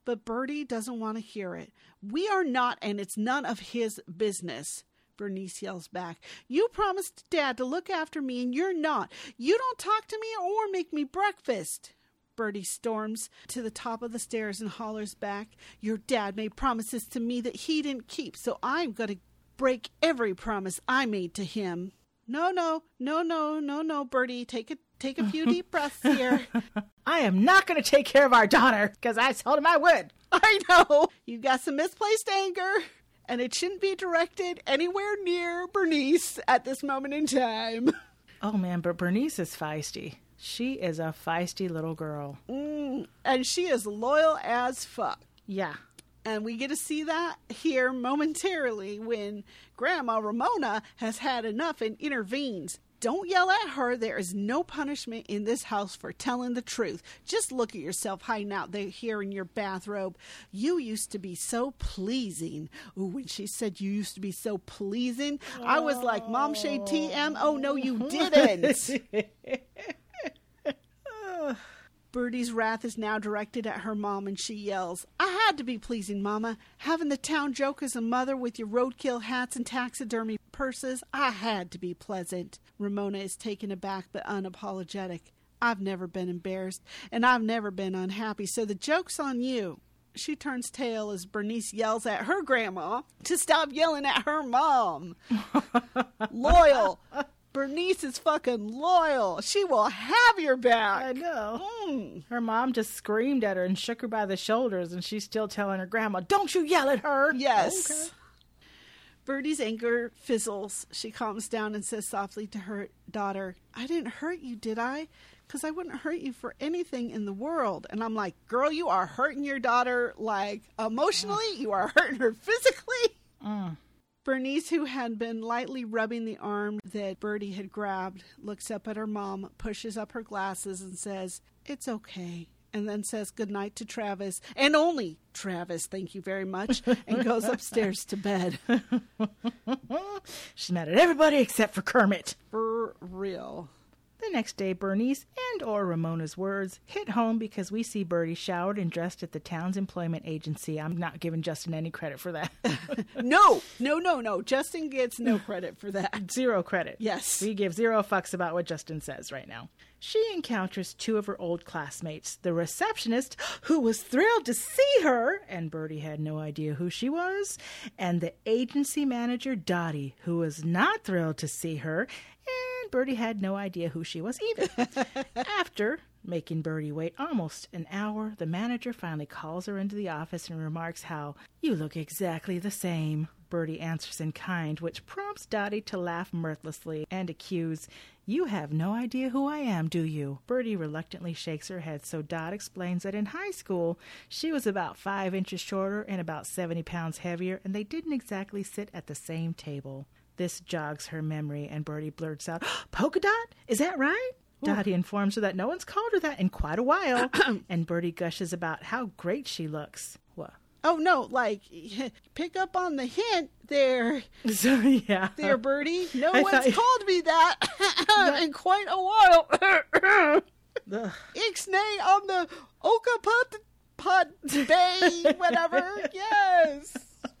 A: But Bertie doesn't want to hear it. We are not, and it's none of his business. Bernice yells back. You promised Dad to look after me, and you're not. You don't talk to me or make me breakfast. Bertie storms to the top of the stairs and hollers back. Your dad made promises to me that he didn't keep, so I'm going to break every promise I made to him. No, Bertie. Take a few deep breaths here.
B: I am not going to take care of our daughter, because I told him I would.
A: I know. You got some misplaced anger, and it shouldn't be directed anywhere near Bernice at this moment in time.
B: Oh, man, but Bernice is feisty. She is a feisty little girl.
A: And she is loyal as fuck.
B: Yeah.
A: And we get to see that here momentarily when Grandma Ramona has had enough and intervenes. Don't yell at her. There is no punishment in this house for telling the truth. Just look at yourself hiding out there here in your bathrobe. You used to be so pleasing. Ooh, when she said you used to be so pleasing, I was like, Mom Shade TM. Oh, no, you didn't. Bertie's wrath is now directed at her mom, and she yells, I had to be pleasing, Mama. Having the town joke as a mother with your roadkill hats and taxidermy purses, I had to be pleasant. Ramona is taken aback but unapologetic. I've never been embarrassed, and I've never been unhappy, so the joke's on you. She turns tail as Bernice yells at her grandma to stop yelling at her mom. Loyal. Bernice is fucking loyal. She will have your back.
B: I know. Her mom just screamed at her and shook her by the shoulders, and she's still telling her grandma, don't you yell at her.
A: Yes.
B: Okay.
A: Bertie's anger fizzles. She calms down and says softly to her daughter, I didn't hurt you, did I? Because I wouldn't hurt you for anything in the world. And I'm like, girl, you are hurting your daughter, like, emotionally. You are hurting her physically. Bernice, who had been lightly rubbing the arm that Bertie had grabbed, looks up at her mom, pushes up her glasses, and says, it's okay. And then says goodnight to Travis, and only Travis, thank you very much, and goes upstairs to bed.
B: She's mad at everybody except for Kermit.
A: For real.
B: The next day, Bernice and or Ramona's words hit home because we see Bertie showered and dressed at the town's employment agency. I'm not giving Justin any credit for that.
A: No. Justin gets no credit for that.
B: Zero credit.
A: Yes.
B: We give zero fucks about what Justin says right now. She encounters two of her old classmates, the receptionist, who was thrilled to see her, and Bertie had no idea who she was, and the agency manager, Dottie, who was not thrilled to see her, and Bertie had no idea who she was either. After making Bertie wait almost an hour, the manager finally calls her into the office and remarks how, you look exactly the same. Bertie answers in kind, which prompts Dottie to laugh mirthlessly and accuse, you have no idea who I am, do you? Bertie reluctantly shakes her head, so Dot explains that in high school, she was about 5 inches shorter and about 70 pounds heavier, and they didn't exactly sit at the same table. This jogs her memory, and Bertie blurts out, Polka Dot? Is that right? Ooh. Dottie informs her that no one's called her that in quite a while, and Bertie gushes about how great she looks. What?
A: Oh, no, like, pick up on the hint there.
B: So, yeah.
A: There, Bertie. No one's called me that in quite a while. Ixnay on the Okaput Bay, whatever. Yes.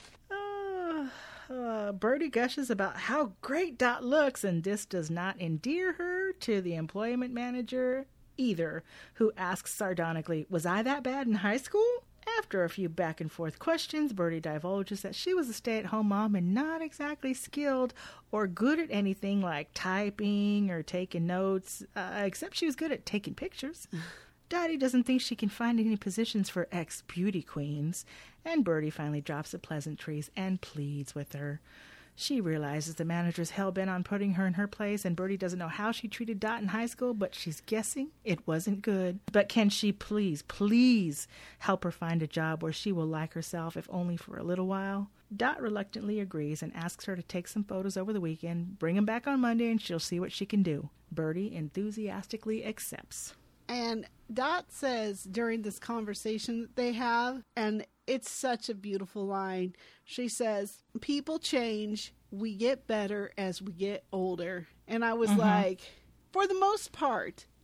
B: Bertie gushes about how great Dot looks, and this does not endear her to the employment manager either, who asks sardonically, was I that bad in high school? After a few back and forth questions, Bertie divulges that she was a stay-at-home mom and not exactly skilled or good at anything like typing or taking notes, except she was good at taking pictures. Dottie doesn't think she can find any positions for ex-beauty queens, and Bertie finally drops the pleasantries and pleads with her. She realizes the manager's hell-bent on putting her in her place, and Bertie doesn't know how she treated Dot in high school, but she's guessing it wasn't good. But can she please help her find a job where she will like herself, if only for a little while? Dot reluctantly agrees and asks her to take some photos over the weekend, bring them back on Monday, and she'll see what she can do. Bertie enthusiastically accepts.
A: And Dot says during this conversation that they have, and it's such a beautiful line, she says, people change, we get better as we get older. And I was like, for the most part,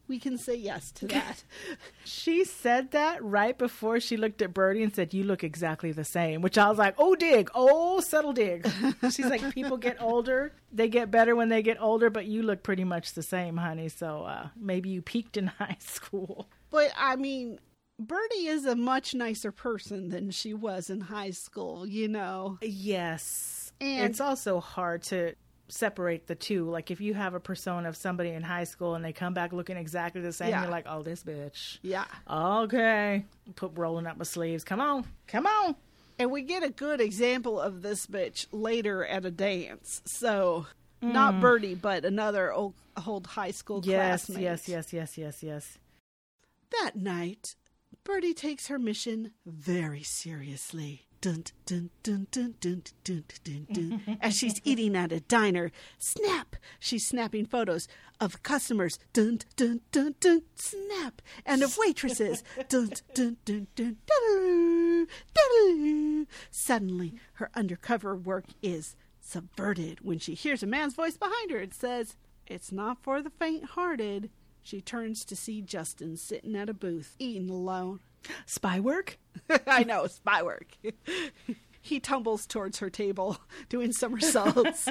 A: we can say yes to that.
B: She said that right before she looked at Birdie and said, "You look exactly the same," which I was like, oh, dig. Oh, subtle dig. She's like, people get older. They get better when they get older, but you look pretty much the same, honey. So maybe you peaked in high school.
A: But, I mean, Birdie is a much nicer person than she was in high school, you know?
B: Yes.
A: And
B: it's also hard to separate the two. Like, if you have a persona of somebody in high school and they come back looking exactly the same, you're like, oh, this bitch.
A: Yeah.
B: Okay. Rolling up my sleeves. Come on. Come on.
A: And we get a good example of this bitch later at a dance. So, not Birdie, but another old high school classmate.
B: Yes.
A: That night, Birdie takes her mission very seriously. Dun, dun, dun, dun, dun, dun, dun, dun. As she's eating at a diner, snap! She's snapping photos of customers. Dun, dun, dun, dun, snap! And of waitresses. Dun, dun, dun, dun, dun, dun. Suddenly, her undercover work is subverted when she hears a man's voice behind her. It says, "It's not for the faint-hearted." She turns to see Justin sitting at a booth, eating alone.
B: Spy work?
A: I know, spy work. He tumbles towards her table, doing somersaults.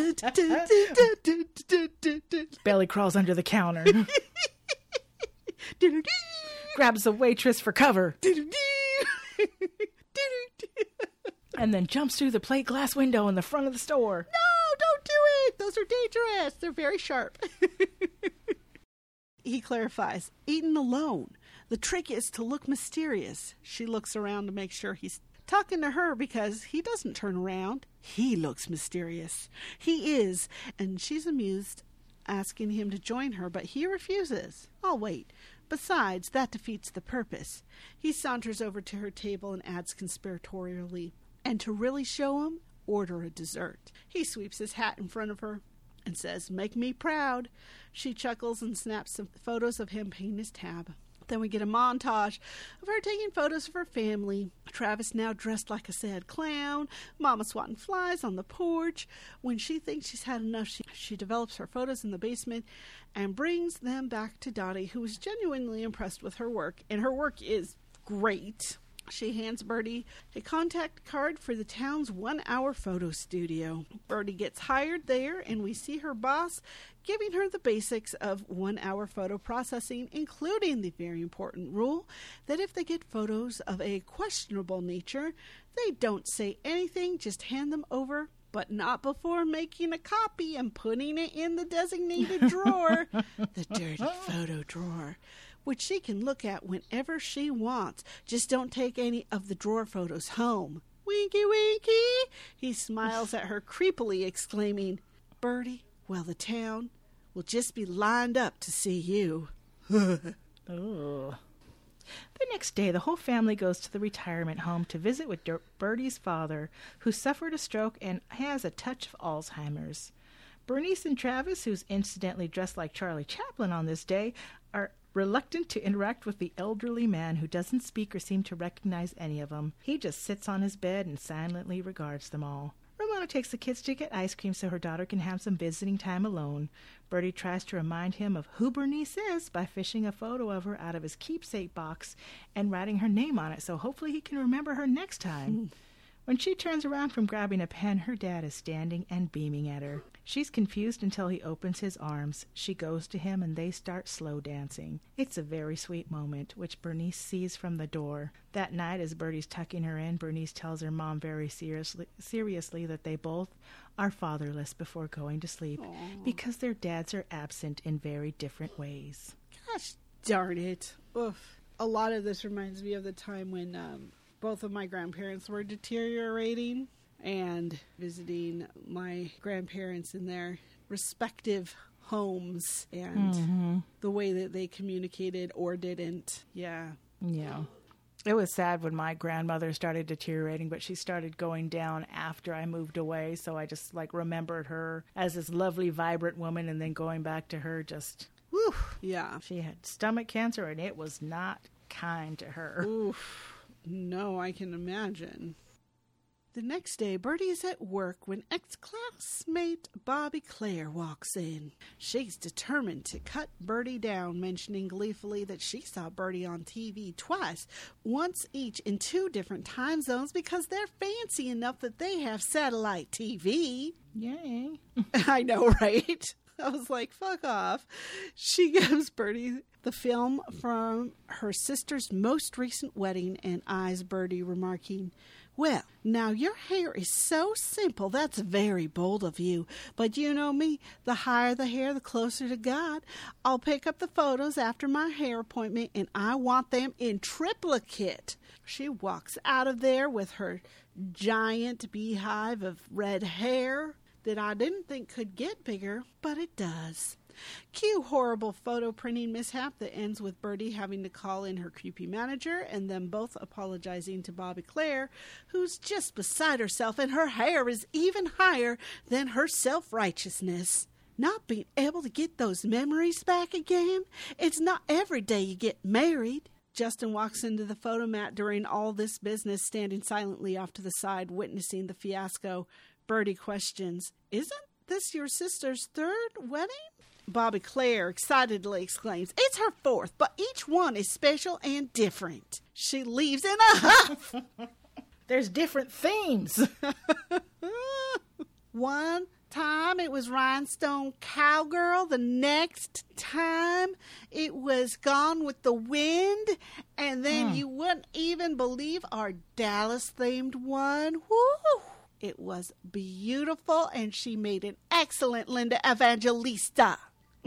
B: Belly crawls under the counter. Grabs a waitress for cover. And then jumps through the plate glass window in the front of the store.
A: No, don't do it. Those are dangerous. They're very sharp. He clarifies, eating alone. The trick is to look mysterious. She looks around to make sure he's talking to her because he doesn't turn around. He looks mysterious. He is. And she's amused, asking him to join her, but he refuses. I'll wait. Besides, that defeats the purpose. He saunters over to her table and adds conspiratorially, and to really show him, order a dessert. He sweeps his hat in front of her and says, "Make me proud." She chuckles and snaps some photos of him paying his tab. Then we get a montage of her taking photos of her family. Travis now dressed like a sad clown. Mama swatting flies on the porch. When she thinks she's had enough, she develops her photos in the basement and brings them back to Dottie, who is genuinely impressed with her work. And her work is great. She hands Birdie a contact card for the town's 1-hour photo studio. Birdie gets hired there, and we see her boss giving her the basics of 1-hour photo processing, including the very important rule that if they get photos of a questionable nature, they don't say anything, just hand them over, but not before making a copy and putting it in the designated drawer, the dirty photo drawer, which she can look at whenever she wants. Just don't take any of the drawer photos home. Winky, winky! He smiles at her creepily, exclaiming, "Birdie, well, the town will just be lined up to see you."
B: Oh. The next day, the whole family goes to the retirement home to visit with Birdie's father, who suffered a stroke and has a touch of Alzheimer's. Bernice and Travis, who's incidentally dressed like Charlie Chaplin on this day, are reluctant to interact with the elderly man who doesn't speak or seem to recognize any of them. He just sits on his bed and silently regards them all. Ramona takes the kids to get ice cream so her daughter can have some visiting time alone. Birdie tries to remind him of who Bernice is by fishing a photo of her out of his keepsake box and writing her name on it, so hopefully he can remember her next time. When she turns around from grabbing a pen, her dad is standing and beaming at her. She's confused until he opens his arms. She goes to him and they start slow dancing. It's a very sweet moment, which Bernice sees from the door. That night, as Birdie's tucking her in, Bernice tells her mom very seriously that they both are fatherless before going to sleep.
A: Aww.
B: Because their dads are absent in very different ways.
A: Gosh darn it. Oof. A lot of this reminds me of the time when both of my grandparents were deteriorating, and visiting my grandparents in their respective homes and the way that they communicated or didn't. Yeah.
B: It was sad when my grandmother started deteriorating, but she started going down after I moved away, so I just remembered her as this lovely, vibrant woman, and then going back to her just, whew.
A: Yeah.
B: She had stomach cancer, and it was not kind to her.
A: Oof. No, I can imagine. The next day, Bertie is at work when ex-classmate Bobby Claire walks in. She's determined to cut Bertie down, mentioning gleefully that she saw Bertie on TV twice, once each in 2 different time zones because they're fancy enough that they have satellite TV.
B: Yay.
A: I know, right? I was like, fuck off. She gives Bertie the film from her sister's most recent wedding and eyes Bertie, remarking, "Well, now your hair is so simple, that's very bold of you. But you know me, the higher the hair, the closer to God. I'll pick up the photos after my hair appointment, and I want them in triplicate." She walks out of there with her giant beehive of red hair that I didn't think could get bigger, but it does. Cue horrible photo printing mishap that ends with Bertie having to call in her creepy manager and them both apologizing to Bobby Claire, who's just beside herself and her hair is even higher than her self-righteousness. Not being able to get those memories back again? It's not every day you get married. Justin walks into the photomat during all this business, standing silently off to the side, witnessing the fiasco. Bertie questions, "Isn't this your sister's 3rd wedding?" Bobby Claire excitedly exclaims, "It's her 4th, but each one is special and different." She leaves in a huff.
B: There's different themes.
A: One time it was Rhinestone Cowgirl. The next time it was Gone with the Wind. And then you wouldn't even believe our Dallas-themed one. Woo! It was beautiful, and she made an excellent Linda Evangelista.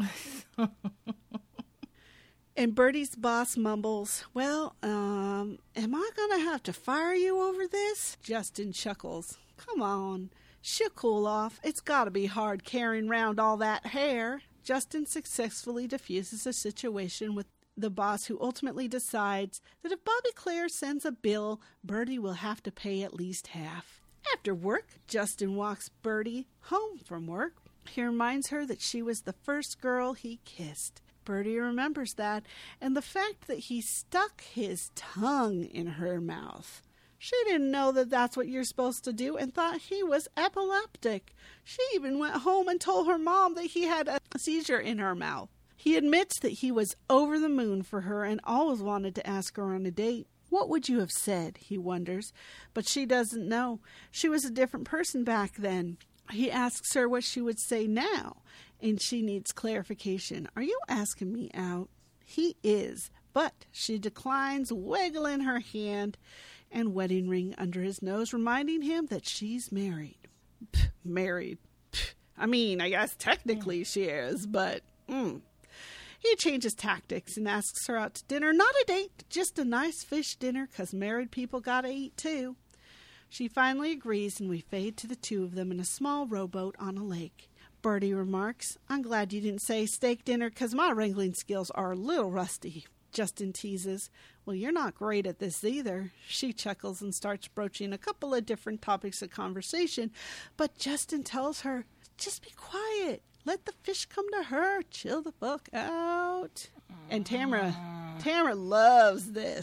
A: And Bertie's boss mumbles, "Well, am I going to have to fire you over this?" Justin chuckles. "Come on, she'll cool off. It's got to be hard carrying around all that hair." Justin successfully diffuses the situation with the boss, who ultimately decides that if Bobby Claire sends a bill, Bertie will have to pay at least half. After work, Justin walks Bertie home from work. He reminds her that she was the first girl he kissed. Bertie remembers that, and the fact that he stuck his tongue in her mouth. She didn't know that that's what you're supposed to do and thought he was epileptic. She even went home and told her mom that he had a seizure in her mouth. He admits that he was over the moon for her and always wanted to ask her on a date. What would you have said, he wonders, but she doesn't know. She was a different person back then. He asks her what she would say now, and she needs clarification. "Are you asking me out?" He is, but she declines, wiggling her hand and wedding ring under his nose, reminding him that she's married. Married. I mean, I guess technically she is, but... He changes tactics and asks her out to dinner. Not a date, just a nice fish dinner, 'cause married people gotta eat too. She finally agrees, and we fade to the 2 of them in a small rowboat on a lake. Bertie remarks, "I'm glad you didn't say steak dinner, 'cause my wrangling skills are a little rusty." Justin teases, "Well, you're not great at this either." She chuckles and starts broaching a couple of different topics of conversation, but Justin tells her, "Just be quiet. Let the fish come to her. Chill the fuck out." And Tamara loves this.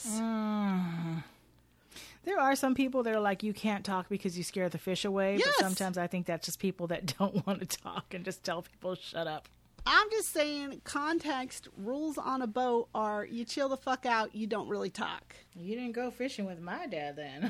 B: There are some people that are like, you can't talk because you scare the fish away.
A: Yes.
B: But sometimes I think that's just people that don't want to talk and just tell people, shut up.
A: I'm just saying, context rules on a boat are you chill the fuck out, you don't really talk.
B: You didn't go fishing with my dad then.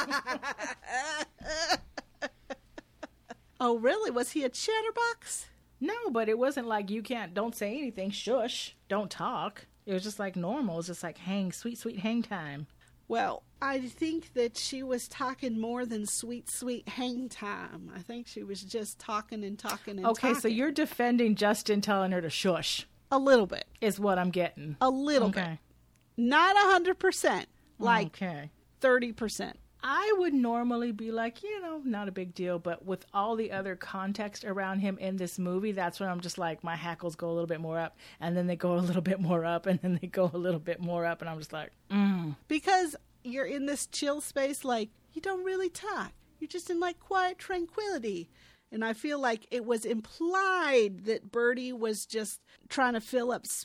A: Oh, really? Was he a chatterbox?
B: No, but it wasn't like don't say anything, shush, don't talk. It was just like normal. It was just like sweet, sweet hang time.
A: Well, I think that she was talking more than sweet, sweet hang time. I think she was just talking and talking and talking.
B: Okay, so you're defending Justin telling her to shush.
A: A little bit.
B: Is what I'm getting.
A: A little bit. Not 100%. Like 30%.
B: I would normally be like, not a big deal. But with all the other context around him in this movie, that's when I'm just like, my hackles go a little bit more up. And then they go a little bit more up. And then they go a little bit more up. And I'm just like,
A: Because you're in this chill space, like, you don't really talk. You're just in, like, quiet tranquility. And I feel like it was implied that Bertie was just trying to fill up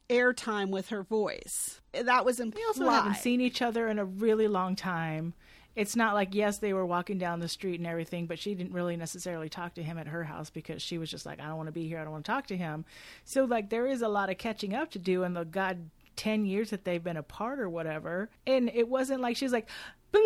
A: airtime with her voice. That was implied.
B: We also haven't seen each other in a really long time. it's not like, yes, they were walking down the street and everything, but she didn't really necessarily talk to him at her house because she was just like, I don't want to be here. I don't want to talk to him. So like there is a lot of catching up to do in the 10 years that they've been apart or whatever. And it wasn't like she's like,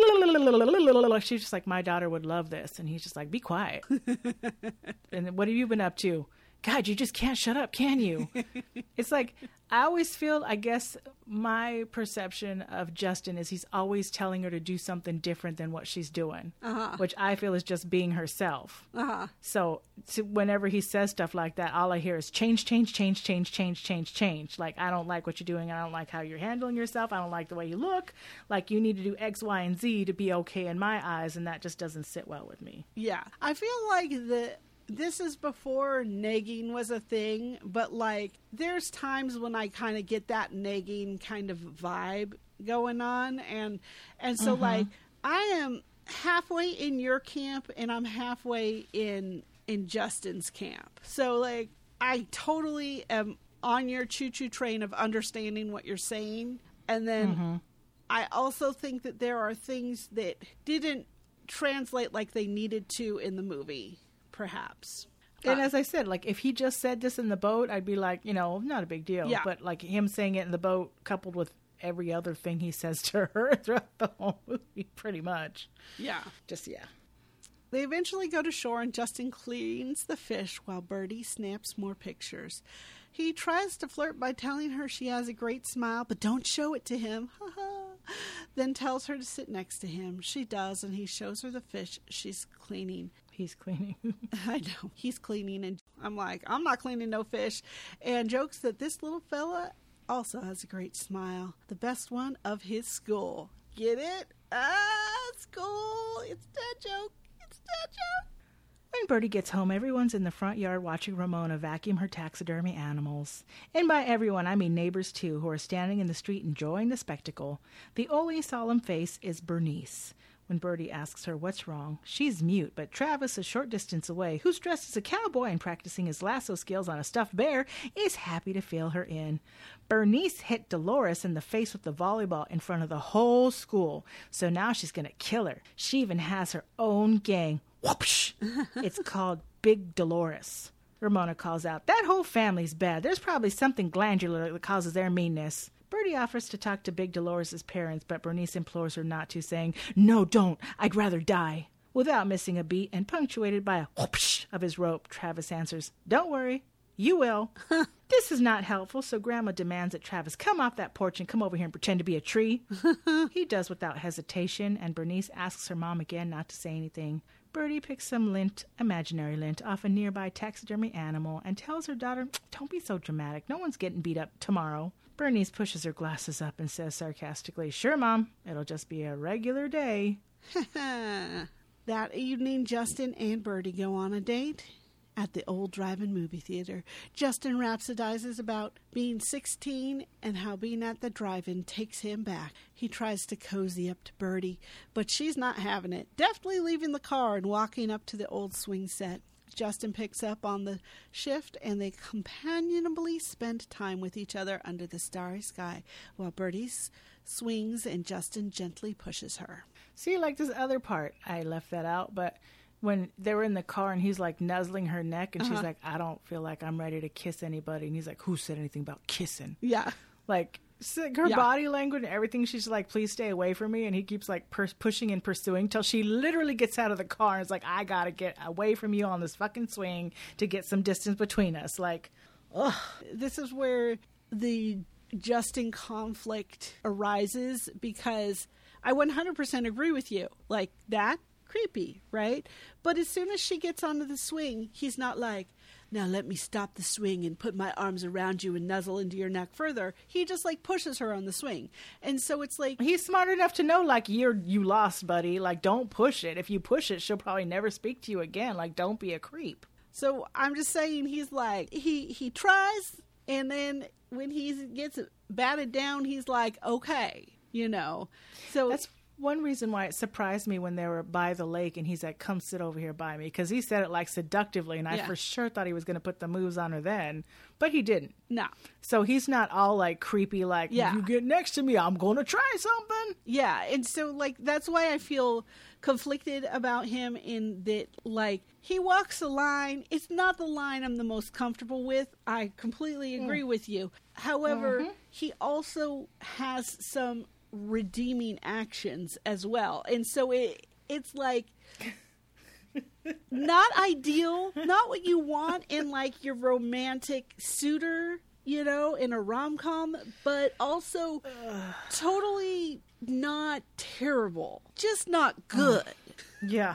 B: she's just like, my daughter would love this. And he's just like, be quiet. And what have you been up to? God, you just can't shut up, can you? It's like, I always feel, I guess my perception of Justin is he's always telling her to do something different than what she's doing, which I feel is just being herself. So whenever he says stuff like that, all I hear is change, change, change, change, change, change, change. Like, I don't like what you're doing. I don't like how you're handling yourself. I don't like the way you look. Like, you need to do X, Y, and Z to be okay in my eyes, and that just doesn't sit well with me.
A: Yeah. I feel like this is before nagging was a thing, but like there's times when I kind of get that nagging kind of vibe going on, and so like I am halfway in your camp and I'm halfway in Justin's camp. So like I totally am on your choo-choo train of understanding what you're saying, and then I also think that there are things that didn't translate like they needed to in the movie. Perhaps.
B: And as I said, like if he just said this in the boat, I'd be like, not a big deal.
A: Yeah.
B: But like him saying it in the boat coupled with every other thing he says to her throughout the whole movie, pretty much.
A: Yeah.
B: Yeah.
A: They eventually go to shore and Justin cleans the fish while Birdie snaps more pictures. He tries to flirt by telling her she has a great smile, but don't show it to him. Then tells her to sit next to him. She does, and he shows her the fish she's cleaning.
B: He's cleaning.
A: I know. He's cleaning, and I'm like, I'm not cleaning no fish. And jokes that this little fella also has a great smile. The best one of his school. Get it? School. It's that joke. It's that joke.
B: When Birdie gets home, everyone's in the front yard watching Ramona vacuum her taxidermy animals. And by everyone, I mean neighbors too, who are standing in the street enjoying the spectacle. The only solemn face is Bernice. When Birdie asks her what's wrong, she's mute, but Travis, a short distance away, who's dressed as a cowboy and practicing his lasso skills on a stuffed bear, is happy to fill her in. Bernice hit Dolores in the face with the volleyball in front of the whole school, so now she's going to kill her. She even has her own gang. Whoopsh! It's called Big Dolores. Ramona calls out, that whole family's bad. There's probably something glandular that causes their meanness. Birdie offers to talk to Big Dolores' parents, but Bernice implores her not to, saying, no, don't. I'd rather die. Without missing a beat and punctuated by a whoopsh of his rope, Travis answers, don't worry. You will. This is not helpful, so Grandma demands that Travis come off that porch and come over here and pretend to be a tree. He does without hesitation, and Bernice asks her mom again not to say anything. Birdie picks some lint, imaginary lint, off a nearby taxidermy animal and tells her daughter, don't be so dramatic. No one's getting beat up tomorrow. Bernice pushes her glasses up and says sarcastically, sure, Mom, it'll just be a regular day.
A: That evening, Justin and Birdie go on a date at the old drive-in movie theater. Justin rhapsodizes about being 16 and how being at the drive-in takes him back. He tries to cozy up to Birdie, but she's not having it, deftly leaving the car and walking up to the old swing set. Justin picks up on the shift, and they companionably spend time with each other under the starry sky, while Birdie swings and Justin gently pushes her.
B: See, like this other part, I left that out, but when they were in the car and he's like nuzzling her neck and she's like, I don't feel like I'm ready to kiss anybody. And he's like, who said anything about kissing?
A: Yeah.
B: Like her body language and everything, she's like, please stay away from me. And he keeps like pushing and pursuing till she literally gets out of the car and is like, I got to get away from you on this fucking swing to get some distance between us. Like, ugh.
A: This is where the Justin conflict arises, because I 100% agree with you. Like that. Creepy, right? But as soon as she gets onto the swing, he's not like, now let me stop the swing and put my arms around you and nuzzle into your neck further. He just like pushes her on the swing. And so it's like,
B: he's smart enough to know, like, you lost, buddy. Like, don't push it. If you push it, she'll probably never speak to you again. Like, don't be a creep.
A: So I'm just saying, he's like, he tries, and then when he gets batted down, he's like, okay, So
B: One reason why it surprised me when they were by the lake and he's like, come sit over here by me, because he said it like seductively, and I for sure thought he was going to put the moves on her then, but he didn't.
A: No.
B: So he's not all like creepy, like, you get next to me, I'm going to try something.
A: Yeah, and so like that's why I feel conflicted about him in that, like, he walks the line. It's not the line I'm the most comfortable with. I completely agree with you. However, he also has some redeeming actions as well, and so it's like not ideal, not what you want in like your romantic suitor, you know, in a rom-com, but also totally not terrible, just not good.
B: Yeah.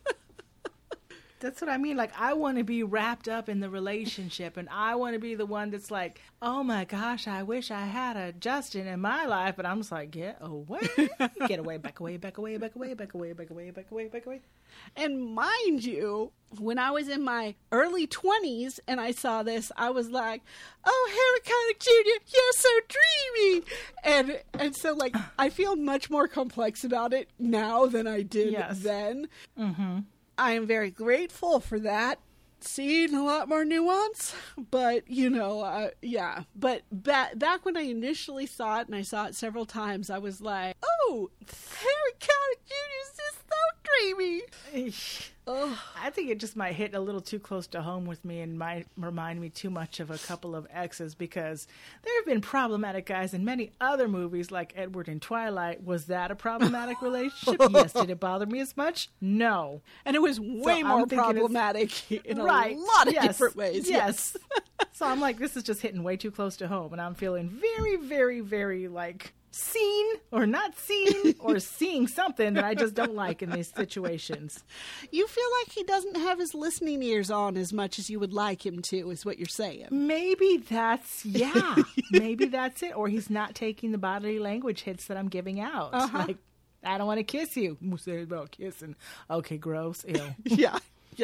B: That's what I mean. Like, I want to be wrapped up in the relationship, and I want to be the one that's like, oh my gosh, I wish I had a Justin in my life. But I'm just like, get away. Get away, back away, back away, back away, back away, back away, back away, back away.
A: And mind you, when I was in my early 20s and I saw this, I was like, oh, Harry Connick Jr., you're so dreamy. And so, like, I feel much more complex about it now than I did then. Mm-hmm. I am very grateful for that. Seeing a lot more nuance, but you know, But back when I initially saw it, and I saw it several times, I was like, "Oh, Harry Connick Jr. is just so dreamy."
B: I think it just might hit a little too close to home with me and might remind me too much of a couple of exes, because there have been problematic guys in many other movies like Edward in Twilight. Was that a problematic relationship? Yes. Did it bother me as much? No.
A: And it was way more problematic in a lot of different ways.
B: Yes. So I'm like, this is just hitting way too close to home, and I'm feeling very, very, very like seen or not seen or seeing something that I just don't like in these situations.
A: You feel like he doesn't have his listening ears on as much as you would like him to, is what you're saying.
B: Maybe that's maybe that's it. Or he's not taking the bodily language hits that I'm giving out. Like, I don't want to kiss you. We'll say about kissing. Okay, gross. Ew.
A: Yeah.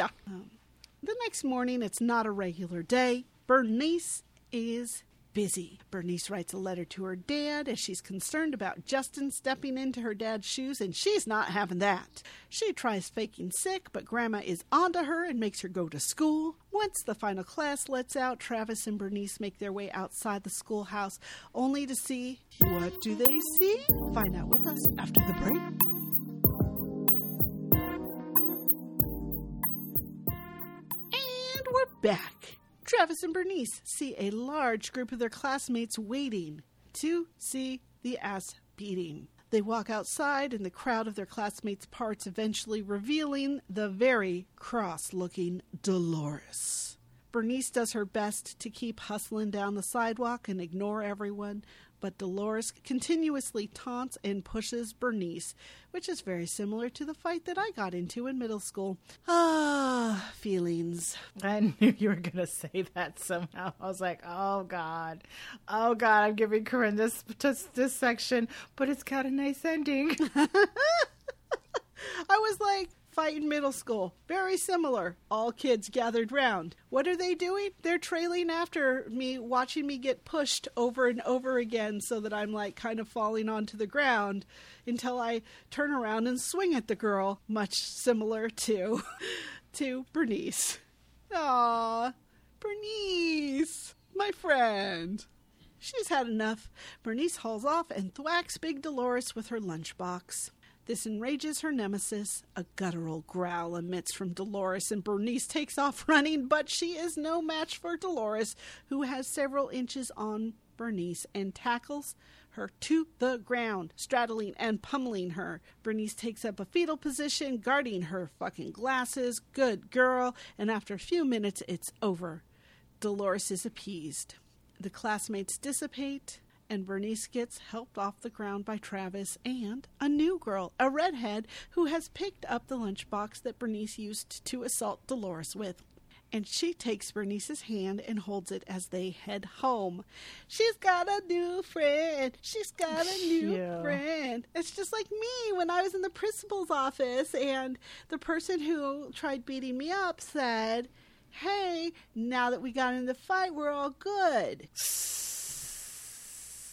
A: The next morning, it's not a regular day. Bernice is busy. Bernice writes a letter to her dad as she's concerned about Justin stepping into her dad's shoes, and she's not having that. She tries faking sick, but Grandma is onto her and makes her go to school. Once the final class lets out, Travis and Bernice make their way outside the schoolhouse, only to see... What do they see? Find out with us after the break. And we're back. Travis and Bernice see a large group of their classmates waiting to see the ass beating. They walk outside, and the crowd of their classmates parts, eventually revealing the very cross-looking Dolores. Bernice does her best to keep hustling down the sidewalk and ignore everyone, but Dolores continuously taunts and pushes Bernice, which is very similar to the fight that I got into in middle school. Feelings.
B: I knew you were going to say that somehow. I was like, oh God, I'm giving Corinne this section, but it's got a nice ending.
A: I was like, fight in middle school. Very similar. All kids gathered round. What are they doing? They're trailing after me, watching me get pushed over and over again so that I'm like kind of falling onto the ground until I turn around and swing at the girl, much similar to Bernice. Aw, Bernice, my friend. She's had enough. Bernice hauls off and thwacks Big Dolores with her lunchbox. This enrages her nemesis. A guttural growl emits from Dolores, and Bernice takes off running, but she is no match for Dolores, who has several inches on Bernice and tackles her to the ground, straddling and pummeling her. Bernice takes up a fetal position, guarding her fucking glasses. Good girl. And after a few minutes, it's over. Dolores is appeased. The classmates dissipate, and Bernice gets helped off the ground by Travis and a new girl, a redhead, who has picked up the lunchbox that Bernice used to assault Dolores with. And she takes Bernice's hand and holds it as they head home. She's got a new friend. She's got a new friend. It's just like me when I was in the principal's office and the person who tried beating me up said, hey, now that we got in the fight, we're all good.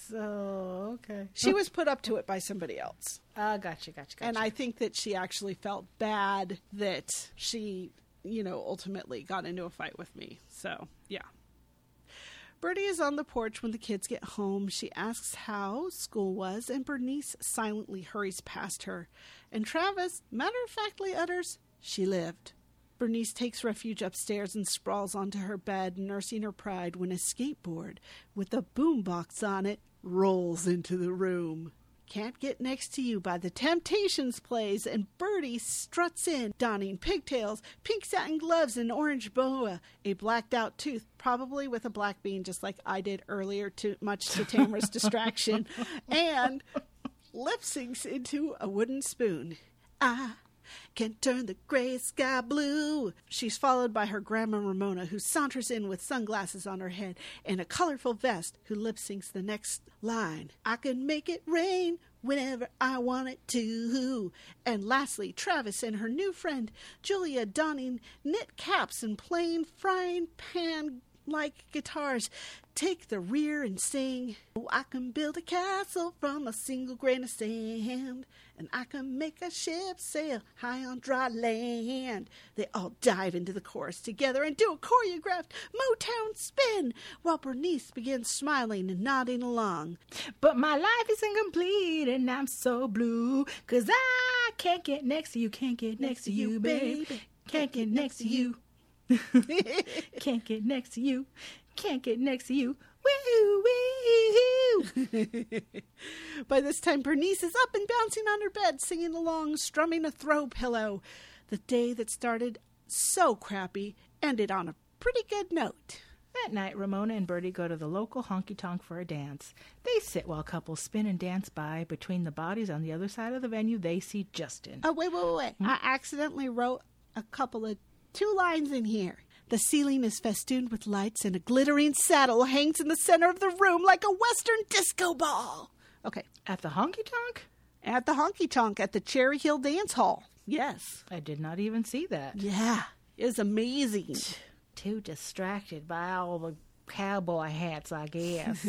B: So, okay.
A: She was put up to it by somebody else.
B: Gotcha.
A: And I think that she actually felt bad that she, ultimately got into a fight with me. So, yeah. Bertie is on the porch when the kids get home. She asks how school was, and Bernice silently hurries past her. And Travis matter-of-factly utters, "She lived." Bernice takes refuge upstairs and sprawls onto her bed, nursing her pride, when a skateboard with a boombox on it rolls into the room. Can't Get Next to You by the Temptations plays, and Bertie struts in, donning pigtails, pink satin gloves, and orange boa, a blacked-out tooth, probably with a black bean, just like I did earlier, much to Tamara's distraction, and lip syncs into a wooden spoon. I can turn the gray sky blue. She's followed by her grandma Ramona, who saunters in with sunglasses on her head and a colorful vest, who lip syncs the next line. I can make it rain whenever I want it to. And lastly, Travis and her new friend Julia, donning knit caps and playing frying pan like guitars, take the rear and sing, "Oh, I can build a castle from a single grain of sand, and I can make a ship sail high on dry land." They all dive into the chorus together and do a choreographed Motown spin, while Bernice begins smiling and nodding along.
B: But my life is incomplete and I'm so blue, 'cause I can't get next to you, can't get next to you, baby. Can't get next to you. Can't get next to you. Can't get next to you. Woo, woo.
A: By this time, Bernice is up and bouncing on her bed, singing along, strumming a throw pillow. The day that started so crappy ended on a pretty good note.
B: That night, Ramona and Bertie go to the local honky-tonk for a dance. They sit while couples spin and dance by. Between the bodies on the other side of the venue, they see Justin.
A: Oh, wait. I accidentally wrote two lines in here. The ceiling is festooned with lights, and a glittering saddle hangs in the center of the room like a Western disco ball. Okay.
B: At the honky-tonk?
A: At the honky-tonk at the Cherry Hill Dance Hall. Yes.
B: I did not even see that.
A: Yeah. It was amazing.
B: Too distracted by all the cowboy hats, I guess.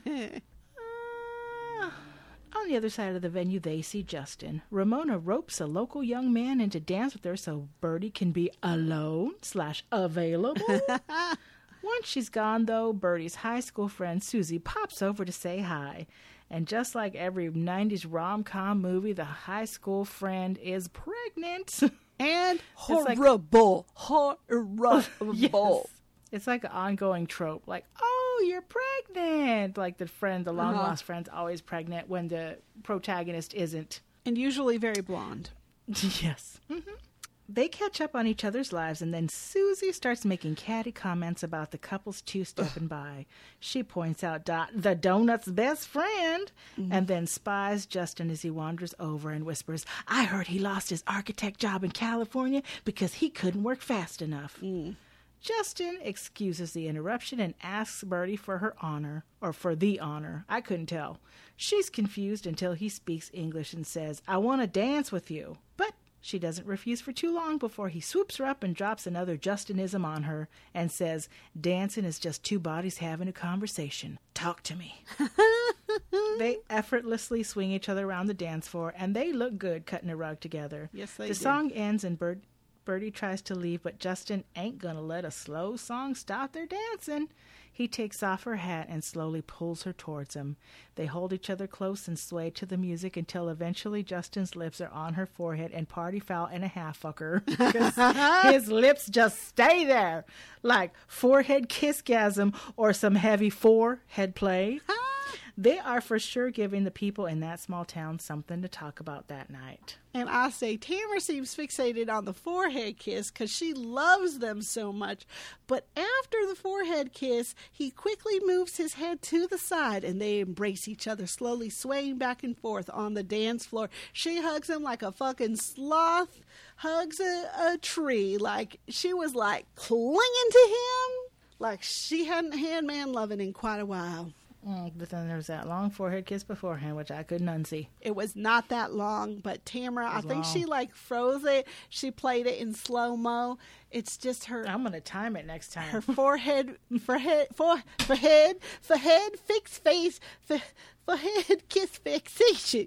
B: On the other side of the venue, they see Justin. Ramona ropes a local young man in to dance with her so Bertie can be alone/available. Once she's gone, though, Bertie's high school friend Susie pops over to say hi. And just like every 90s rom-com movie, the high school friend is pregnant.
A: And horrible. Horrible.
B: Yes. It's like an ongoing trope. Like, oh, you're pregnant. Like the long-lost friend's always pregnant when the protagonist isn't.
A: And usually very blonde.
B: Yes. Mm-hmm. They catch up on each other's lives, and then Susie starts making catty comments about the couple's two-stepping by. She points out the donut's best friend, and then spies Justin as he wanders over and whispers, "I heard he lost his architect job in California because he couldn't work fast enough." Justin excuses the interruption and asks Bertie for her honor, or for the honor. I couldn't tell. She's confused until he speaks English and says, "I want to dance with you." But she doesn't refuse for too long before he swoops her up and drops another Justinism on her and says, "Dancing is just two bodies having a conversation. Talk to me." They effortlessly swing each other around the dance floor, and they look good cutting a rug together.
A: Yes, they do.
B: The song ends and Bertie tries to leave, but Justin ain't gonna let a slow song stop their dancing. He takes off her hat and slowly pulls her towards him. They hold each other close and sway to the music until eventually Justin's lips are on her forehead and party foul and a half fucker. His lips just stay there like forehead kissgasm or some heavy forehead play. They are for sure giving the people in that small town something to talk about that night.
A: And I say, Tamara seems fixated on the forehead kiss because she loves them so much. But after the forehead kiss, he quickly moves his head to the side and they embrace each other, slowly swaying back and forth on the dance floor. She hugs him like a fucking sloth hugs a tree. Like she was like clinging to him like she hadn't had man loving in quite a while.
B: But then there was that long forehead kiss beforehand, which I couldn't unsee.
A: It was not that long, but Tamara, I think
B: long.
A: she like froze it. She played it in slow-mo. It's just her
B: I'm going to time it next time.
A: her forehead forehead fix face forehead kiss fixation.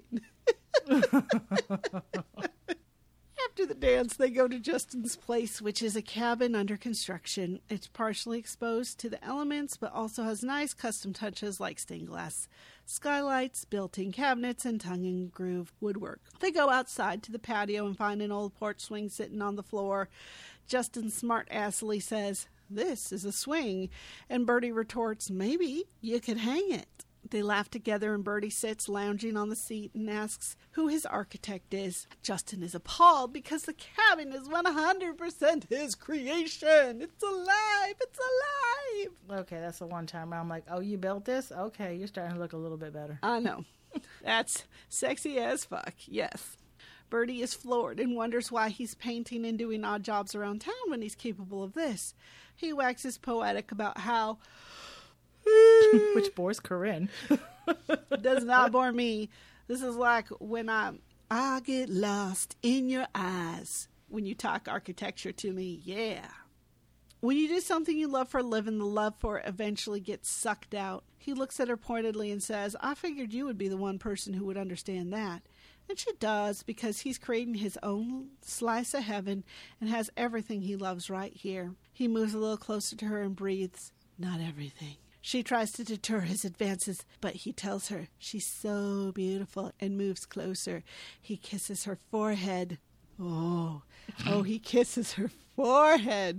A: After the dance, they go to Justin's place, which is a cabin under construction. It's partially exposed to the elements, but also has nice custom touches like stained glass skylights, built-in cabinets, and tongue-and-groove woodwork. They go outside to the patio and find an old porch swing sitting on the floor. Justin smart-assly says, "This is a swing," and Bertie retorts, "Maybe you could hang it." They laugh together, and Bertie sits lounging on the seat and asks who his architect is. Justin is appalled because the cabin is 100% his creation. It's alive! It's alive!
B: Okay, that's the one time I'm like, oh, you built this? Okay, you're starting to look a little bit better.
A: I know. That's sexy as fuck, yes. Bertie is floored and wonders why he's painting and doing odd jobs around town when he's capable of this. He waxes poetic about how...
B: Which bores Corinne.
A: Does not bore me. This is like when I get lost in your eyes when you talk architecture to me. Yeah. When you do something you love for a living, the love for it eventually gets sucked out. He looks at her pointedly and says, "I figured you would be the one person who would understand that." And she does, because he's creating his own slice of heaven and has everything he loves right here. He moves a little closer to her and breathes, "Not everything." She tries to deter his advances, but he tells her she's so beautiful and moves closer. He kisses her forehead. Oh, he kisses her forehead.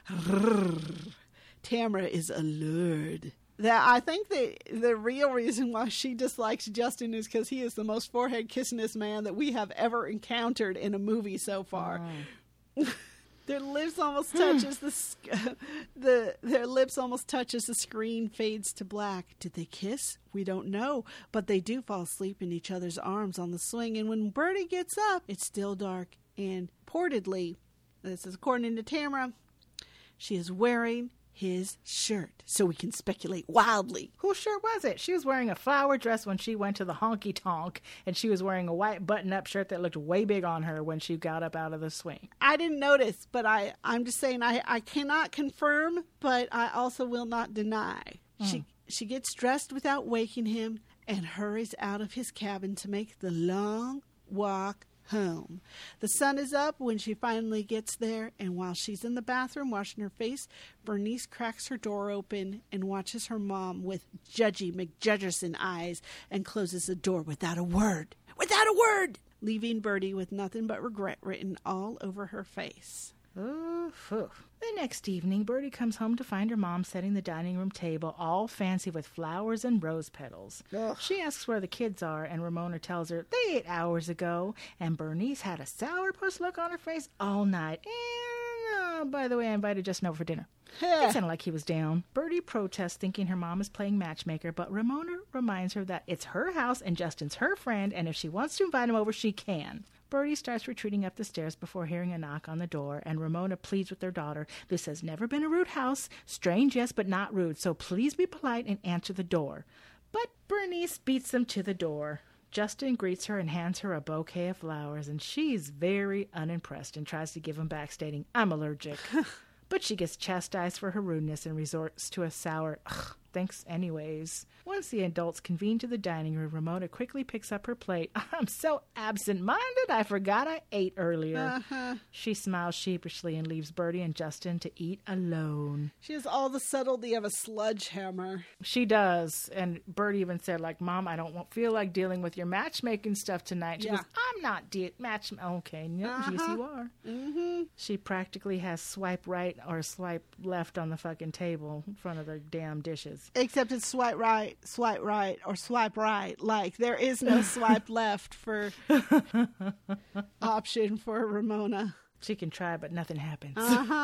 A: Tamara is allured. I think the real reason why she dislikes Justin is because he is the most forehead kissingest man that we have ever encountered in a movie so far. Their lips almost touches their lips almost touches the screen fades to black. Did they kiss? We don't know, but they do fall asleep in each other's arms on the swing. And when Bertie gets up, it's still dark. And reportedly, this is according to Tamara, she is wearing his shirt, so we can speculate wildly.
B: Whose shirt was it? She was wearing a flower dress when she went to the honky tonk, and she was wearing a white button-up shirt that looked way big on her when she got up out of the swing.
A: I didn't notice, but I'm just saying I cannot confirm, but I also will not deny. She gets dressed without waking him and hurries out of his cabin to make the long walk home. The sun is up when she finally gets there, and while she's in the bathroom washing her face, Bernice cracks her door open and watches her mom with judgy McJudgerson eyes and closes the door without a word, leaving Bertie with nothing but regret written all over her face.
B: Oof, oof. The next evening, Bertie comes home to find her mom setting the dining room table all fancy with flowers and rose petals.
A: Ugh.
B: She asks where the kids are, and Ramona tells her they ate hours ago, and Bernice had a sourpuss look on her face all night. And, by the way, I invited Justin over for dinner. It sounded like he was down. Bertie protests, thinking her mom is playing matchmaker, but Ramona reminds her that it's her house and Justin's her friend, and if she wants to invite him over, she can. Bertie starts retreating up the stairs before hearing a knock on the door, and Ramona pleads with their daughter. This has never been a rude house. Strange, yes, but not rude, so please be polite and answer the door. But Bernice beats them to the door. Justin greets her and hands her a bouquet of flowers, and she's very unimpressed and tries to give him back, stating, "I'm allergic." But she gets chastised for her rudeness and resorts to a sour, "Ugh, thanks anyways." Once the adults convene to the dining room, Ramona quickly picks up her plate. "I'm so absent-minded, I forgot I ate earlier." She smiles sheepishly and leaves Bertie and Justin to eat alone.
A: She has all the subtlety of a sledgehammer.
B: She does. And Bertie even said, like, "Mom, I don't feel like dealing with your matchmaking stuff tonight." She goes, "I'm not okay, no, yes you are." She practically has swipe right or swipe left on the fucking table in front of the damn dishes.
A: Except it's swipe right, or swipe right. Like, there is no swipe left for option for Ramona.
B: She can try, but nothing happens.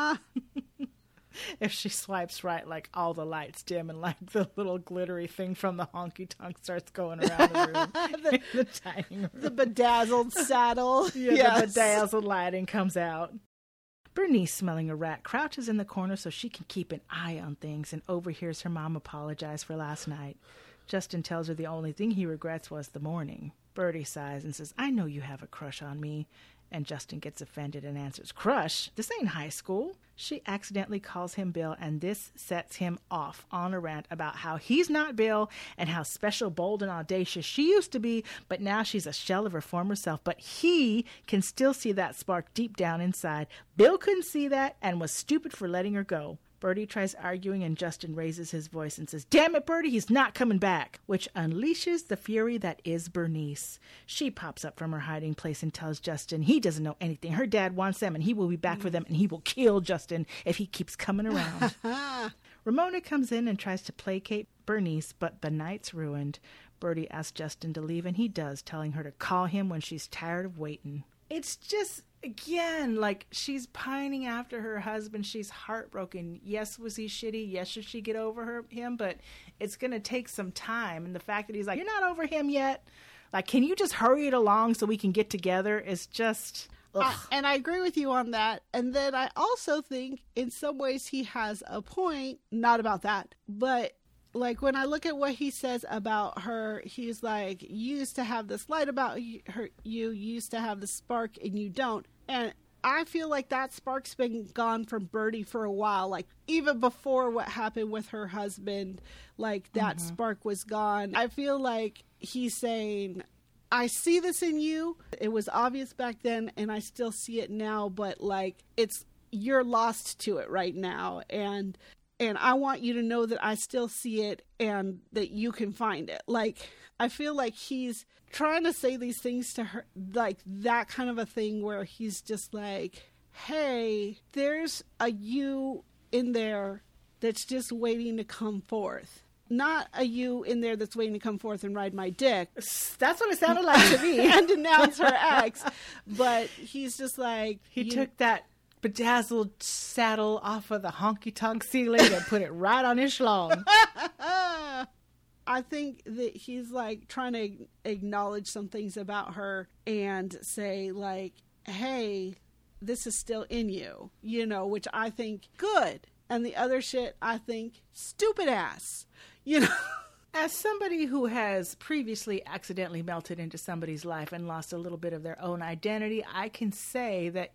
B: If she swipes right, like, all the lights dim and like the little glittery thing from the honky tonk starts going around the room. The dining room.
A: The bedazzled saddle.
B: The bedazzled lighting comes out. Bernice, smelling a rat, crouches in the corner so she can keep an eye on things and overhears her mom apologize for last night. Justin tells her the only thing he regrets was the morning. Birdie sighs and says, I know you have a crush on me. And Justin gets offended and answers, crush? This ain't high school. She accidentally calls him Bill, and this sets him off on a rant about how he's not Bill and how special, bold, and audacious she used to be, but now she's a shell of her former self. But he can still see that spark deep down inside. Bill couldn't see that and was stupid for letting her go. Birdie tries arguing, and Justin raises his voice and says, damn it, Birdie, he's not coming back, which unleashes the fury that is Bernice. She pops up from her hiding place and tells Justin he doesn't know anything. Her dad wants them, and he will be back for them, and he will kill Justin if he keeps coming around. Ramona comes in and tries to placate Bernice, but the night's ruined. Birdie asks Justin to leave, and he does, telling her to call him when she's tired of waiting. It's just, again, like, she's pining after her husband. She's heartbroken. Yes, was he shitty? Yes, should she get over him? But it's going to take some time. And the fact that he's like, you're not over him yet? Like, can you just hurry it along so we can get together? It's just...
A: and I agree with you on that. And then I also think in some ways he has a point, not about that, but like when I look at what he says about her, he's like, you used to have this light about her, you used to have the spark and you don't. And I feel like that spark's been gone from Birdie for a while. Like even before what happened with her husband, like that spark was gone. I feel like he's saying, I see this in you. It was obvious back then and I still see it now, but like you're lost to it right now. And I want you to know that I still see it and that you can find it. Like, I feel like he's trying to say these things to her, like that kind of a thing where he's just like, hey, there's a you in there that's just waiting to come forth. Not a you in there that's waiting to come forth and ride my dick.
B: That's what it sounded like to me.
A: And denounce her ex. But he's just like...
B: He took that bedazzled saddle off of the honky-tonk ceiling and put it right on his schlong.
A: I think that he's like trying to acknowledge some things about her and say like, hey, this is still in you, you know, which I think good. And the other shit, I think stupid ass, you know.
B: As somebody who has previously accidentally melted into somebody's life and lost a little bit of their own identity, I can say that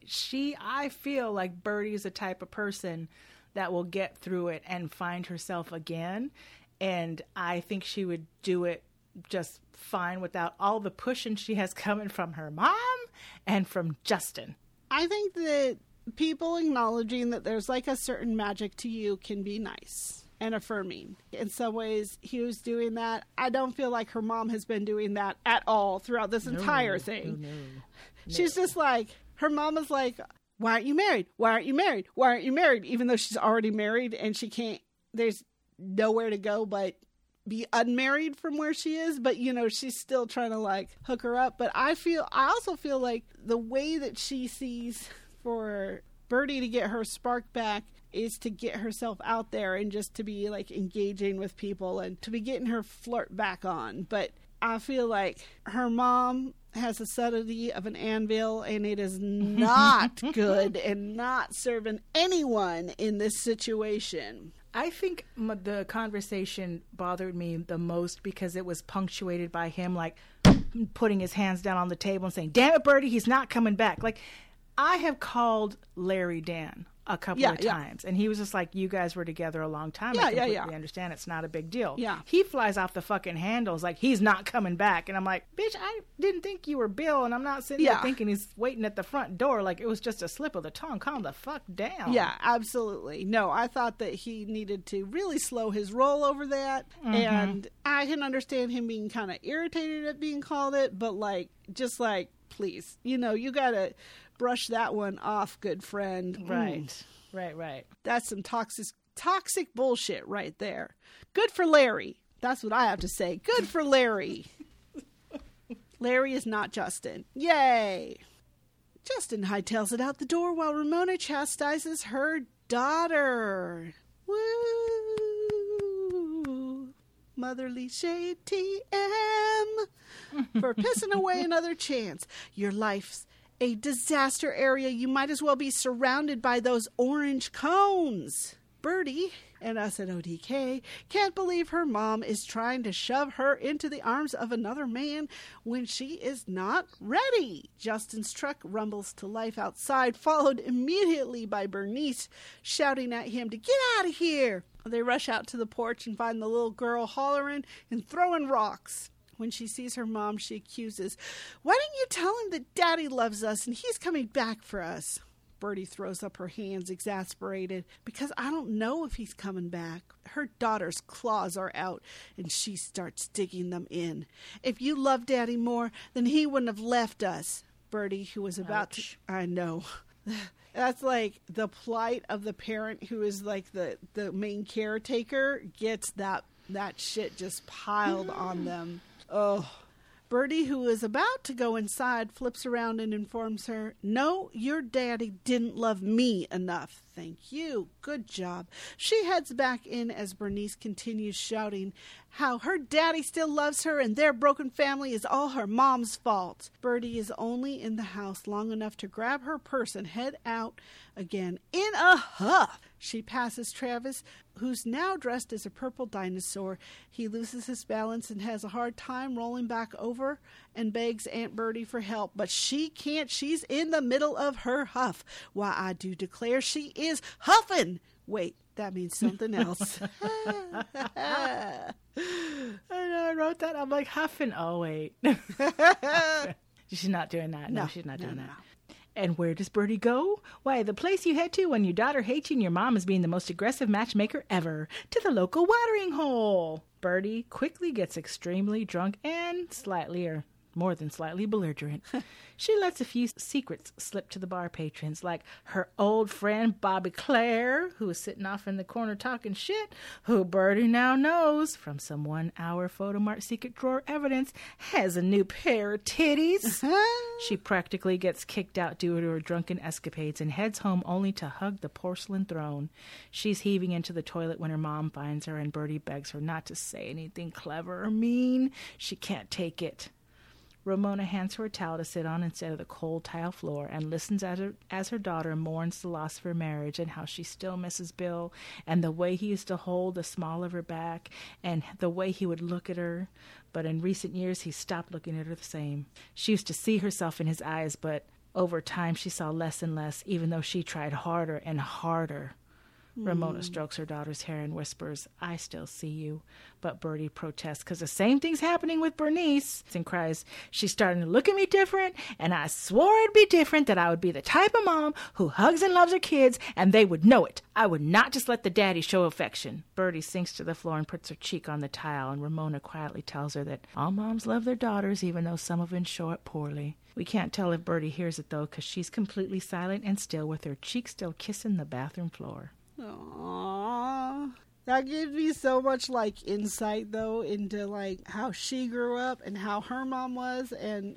B: I feel like Birdie is the type of person that will get through it and find herself again. And I think she would do it just fine without all the pushing she has coming from her mom and from Justin.
A: I think that people acknowledging that there's like a certain magic to you can be nice and affirming. In some ways, he was doing that. I don't feel like her mom has been doing that at all throughout this entire thing. No. She's just like, her mom is like, why aren't you married? Why aren't you married? Why aren't you married? Even though she's already married and she can't, there's nowhere to go but be unmarried from where she is. But, you know, she's still trying to like hook her up. But I also feel like the way that she sees for Birdie to get her spark back is to get herself out there and just to be like engaging with people and to be getting her flirt back on. But I feel like her mom has the subtlety of an anvil and it is not good and not serving anyone in this situation.
B: I think the conversation bothered me the most because it was punctuated by him like putting his hands down on the table and saying, damn it, Birdie, he's not coming back. Like, I have called Larry Dan a couple of times, and he was just like, you guys were together a long time. I completely understand. It's not a big deal.
A: Yeah.
B: He flies off the fucking handles like he's not coming back. And I'm like, bitch, I didn't think you were Bill, and I'm not sitting there thinking he's waiting at the front door like it was just a slip of the tongue. Calm the fuck down.
A: Yeah, absolutely. No, I thought that he needed to really slow his roll over that. And I can understand him being kind of irritated at being called it, but like, just like, please, you know, you gotta brush that one off, good friend.
B: Right.
A: That's some toxic bullshit right there. Good for Larry. That's what I have to say. Good for Larry. Larry is not Justin. Yay. Justin hightails it out the door while Ramona chastises her daughter. Woo. Motherly shade TM for pissing away another chance. Your life's a disaster area. You might as well be surrounded by those orange cones. Birdie, and us at ODK, can't believe her mom is trying to shove her into the arms of another man when she is not ready. Justin's truck rumbles to life outside, followed immediately by Bernice shouting at him to get out of here. They rush out to the porch and find the little girl hollering and throwing rocks. When she sees her mom, she accuses, "Why didn't you tell him that Daddy loves us and he's coming back for us?" Birdie throws up her hands, exasperated, because I don't know if he's coming back. Her daughter's claws are out, and she starts digging them in. "If you loved Daddy more, then he wouldn't have left us." Birdie, who was about to... I know. That's like the plight of the parent who is like the main caretaker, gets that shit just piled on them. Oh. Birdie, who is about to go inside, flips around and informs her, "No, your daddy didn't love me enough." "Thank you. Good job." She heads back in as Bernice continues shouting how her daddy still loves her and their broken family is all her mom's fault. Birdie is only in the house long enough to grab her purse and head out again in a huff. She passes Travis, who's now dressed as a purple dinosaur. He loses his balance and has a hard time rolling back over and begs Aunt Birdie for help, but she can't. She's in the middle of her huff. Why, I do declare she is huffing. Wait, that means something else.
B: I know, I wrote that. I'm like, huffing. Oh, wait. She's not doing that. No, she's not doing that. And where does Birdie go? Why, the place you head to when your daughter hates you and your mom is being the most aggressive matchmaker ever. To the local watering hole. Birdie quickly gets extremely drunk and slightly, or more than slightly, belligerent. She lets a few secrets slip to the bar patrons, like her old friend Bobby Claire, who is sitting off in the corner talking shit, who Birdie now knows from some 1 hour Photomart secret drawer evidence has a new pair of titties. She practically gets kicked out due to her drunken escapades and heads home only to hug the porcelain throne. She's heaving into the toilet when her mom finds her, and Birdie begs her not to say anything clever or mean. She can't take it. Ramona hands her a towel to sit on instead of the cold tile floor and listens as her daughter mourns the loss of her marriage and how she still misses Bill and the way he used to hold the small of her back and the way he would look at her. But in recent years, he stopped looking at her the same. She used to see herself in his eyes, but over time she saw less and less, even though she tried harder and harder. Ramona strokes her daughter's hair and whispers, "I still see you." But Birdie protests because the same thing's happening with Bernice and cries, "She's starting to look at me different, and I swore it'd be different, that I would be the type of mom who hugs and loves her kids, and they would know it. I would not just let the daddy show affection." Birdie sinks to the floor and puts her cheek on the tile, and Ramona quietly tells her that all moms love their daughters, even though some of them show it poorly. We can't tell if Birdie hears it, though, because she's completely silent and still, with her cheek still kissing the bathroom floor.
A: Aww. That gives me so much like insight though into like how she grew up and how her mom was, and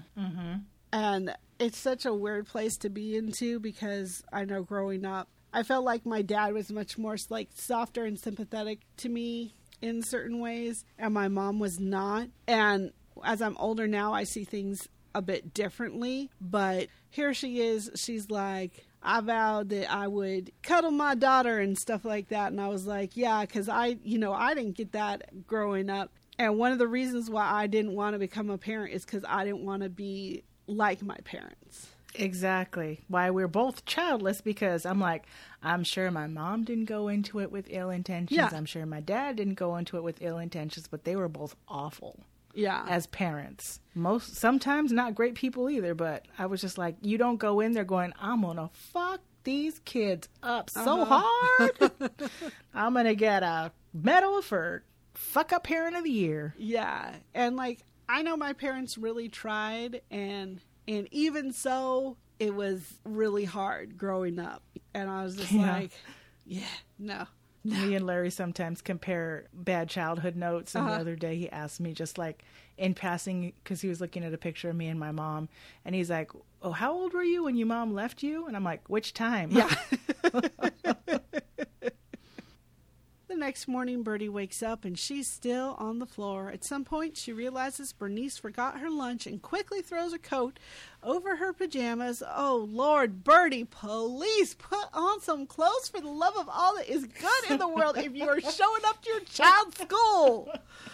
A: it's such a weird place to be into, because I know growing up I felt like my dad was much more like softer and sympathetic to me in certain ways, and my mom was not. And as I'm older now, I see things a bit differently, but here she is, she's like, "I vowed that I would cuddle my daughter," and stuff like that. And I was like, yeah, because I didn't get that growing up. And one of the reasons why I didn't want to become a parent is because I didn't want to be like my parents.
B: Exactly. Why we're both childless, because I'm like, I'm sure my mom didn't go into it with ill intentions. Yeah. I'm sure my dad didn't go into it with ill intentions, but they were both awful. Yeah. As parents. Sometimes not great people either, but I was just like, you don't go in there going, "I'm going to fuck these kids up so hard. I'm going to get a medal for fuck up parent of the year." Yeah. And like, I know my parents really tried, and even so, it was really hard growing up. And I was just like, yeah, no. Me and Larry sometimes compare bad childhood notes, and the other day he asked me, just like in passing, because he was looking at a picture of me and my mom, and he's like, "Oh, how old were you when your mom left you?" And I'm like, "Which time?" Yeah. The next
A: next morning, Bertie wakes up and she's still on the floor. At some point, she realizes Bernice forgot her lunch and quickly throws a coat over her pajamas. Oh, Lord, Bertie, please put on some clothes for the love of all that is good in the world if you are showing up to your child's school.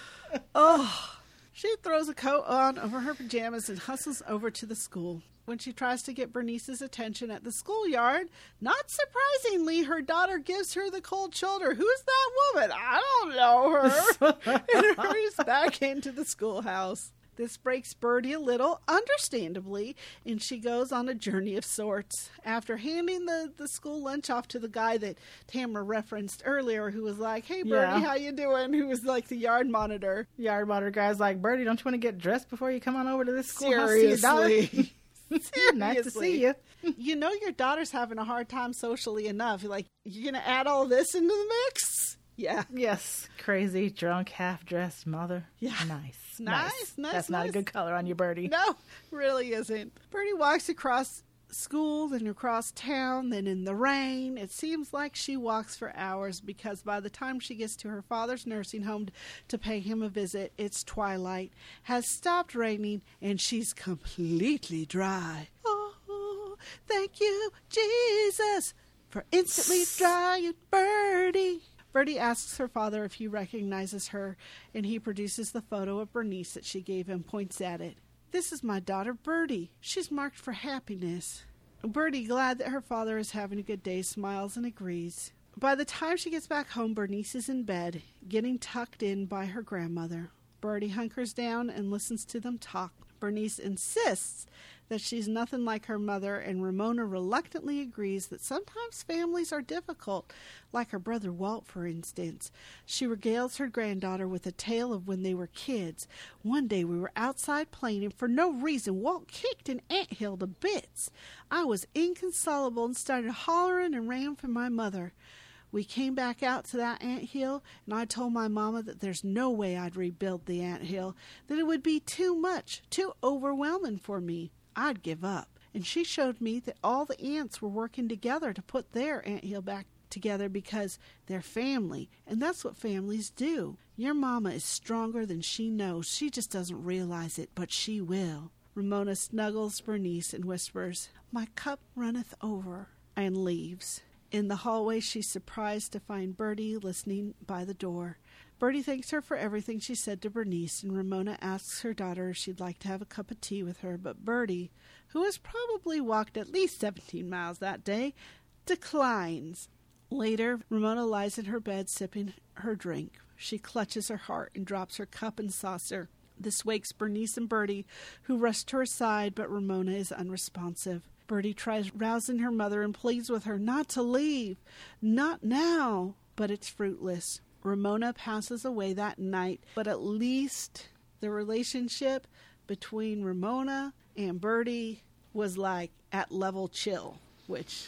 A: Oh, she throws a coat on over her pajamas and hustles over to the school. When she tries to get Bernice's attention at the schoolyard, not surprisingly, her daughter gives her the cold shoulder. Who's that woman? I don't know her. And hurries back into the schoolhouse. This breaks Bertie a little, understandably, and she goes on a journey of sorts. After handing the school lunch off to the guy that Tamara referenced earlier, who was like, "Hey, Bertie, how you doing?" Who was like the yard monitor.
B: Yard monitor guy's like, "Bertie, don't you want to get dressed before you come on over to this schoolhouse?
A: Seriously.
B: Nice to see you."
A: You know your daughter's having a hard time socially enough. You're like, you're going to add all this into the mix? Yeah.
B: Yes. Crazy, drunk, half-dressed mother.
A: Yeah.
B: Nice. That's not a good color on you, Bertie.
A: No, really isn't. Bertie walks across school, then across town, then in the rain. It seems like she walks for hours because by the time she gets to her father's nursing home to pay him a visit, it's twilight, has stopped raining, and she's completely dry. Oh, thank you, Jesus, for instantly drying Bertie. Bertie asks her father if he recognizes her, and he produces the photo of Bernice that she gave him, points at it. "This is my daughter, Bertie. She's marked for happiness." Bertie, glad that her father is having a good day, smiles and agrees. By the time she gets back home, Bernice is in bed, getting tucked in by her grandmother. Bertie hunkers down and listens to them talk. Bernice insists that she's nothing like her mother, and Ramona reluctantly agrees that sometimes families are difficult, like her brother Walt, for instance. She regales her granddaughter with a tale of when they were kids. "One day we were outside playing, and for no reason Walt kicked an anthill to bits. I was inconsolable and started hollering and ran for my mother. We came back out to that anthill, and I told my mama that there's no way I'd rebuild the anthill, that it would be too much, too overwhelming for me. I'd give up. And she showed me that all the ants were working together to put their anthill back together because they're family, and that's what families do. Your mama is stronger than she knows. She just doesn't realize it, but she will." Ramona snuggles Bernice and whispers, "My cup runneth over," and leaves. In the hallway, she's surprised to find Bertie listening by the door. Bertie thanks her for everything she said to Bernice, and Ramona asks her daughter if she'd like to have a cup of tea with her, but Bertie, who has probably walked at least 17 miles that day, declines. Later, Ramona lies in her bed sipping her drink. She clutches her heart and drops her cup and saucer. This wakes Bernice and Bertie, who rush to her side, but Ramona is unresponsive. Bertie tries rousing her mother and pleads with her not to leave. Not now. But it's fruitless. Ramona passes away that night, but at least the relationship between Ramona and Bertie was like at level chill, which,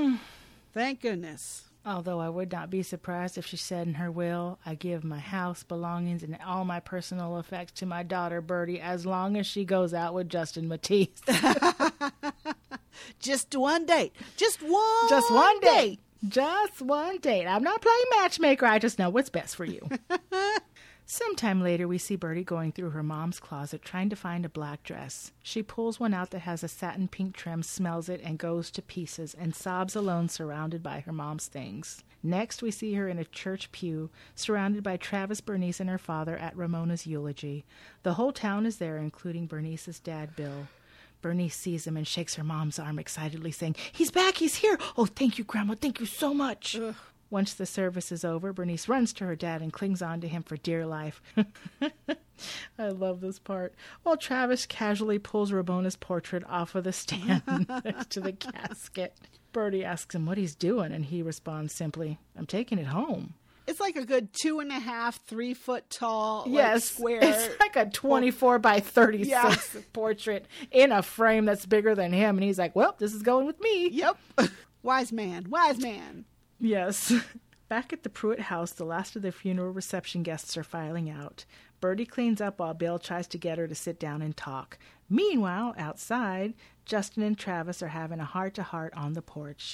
A: thank goodness.
B: Although I would not be surprised if she said in her will, "I give my house, belongings, and all my personal effects to my daughter Bertie as long as she goes out with Justin Matisse."
A: Just one date. Just one
B: date. Just one date. I'm not playing matchmaker. I just know what's best for you. Sometime later, we see Bertie going through her mom's closet trying to find a black dress. She pulls one out that has a satin pink trim, smells it, and goes to pieces, and sobs alone surrounded by her mom's things. Next, we see her in a church pew, surrounded by Travis, Bernice, and her father at Ramona's eulogy. The whole town is there, including Bernice's dad, Bill. Bernice sees him and shakes her mom's arm excitedly, saying, "He's back, he's here! Oh, thank you, Grandma, thank you so much!" Ugh. Once the service is over, Bernice runs to her dad and clings on to him for dear life. I love this part. While Travis casually pulls Ramona's portrait off of the stand next to the casket. Bertie asks him what he's doing, and he responds simply, "I'm taking it home."
A: It's like a good 2.5, 3 foot tall, square.
B: It's like a 24 by 36 portrait in a frame that's bigger than him. And he's like, "Well, this is going with me."
A: Yep. Wise man.
B: Yes. Back at the Pruitt house, the last of the funeral reception guests are filing out. Bertie cleans up while Bill tries to get her to sit down and talk. Meanwhile, outside, Justin and Travis are having a heart-to-heart on the porch.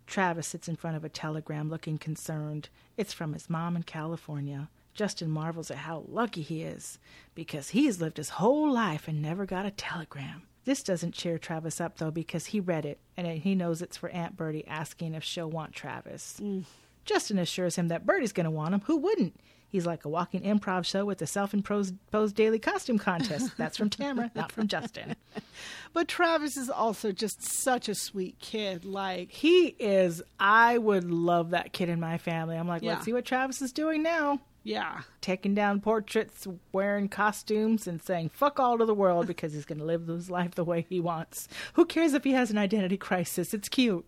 B: Travis sits in front of a telegram looking concerned. It's from his mom in California. Justin marvels at how lucky he is, because he's lived his whole life and never got a telegram. This doesn't cheer Travis up, though, because he read it, and he knows it's for Aunt Bertie asking if she'll want Travis. Justin assures him that Bertie's going to want him. Who wouldn't? He's like a walking improv show with a self-imposed daily costume contest. That's from Tamara, not from Justin.
A: But Travis is also just such a sweet kid. Like,
B: he is. I would love that kid in my family. I'm like,
A: Yeah.
B: let's see what Travis is doing now.
A: yeah.
B: Taking down portraits, wearing costumes, and saying fuck all to the world because he's going to live his life the way he wants. Who cares if he has an identity crisis? It's cute.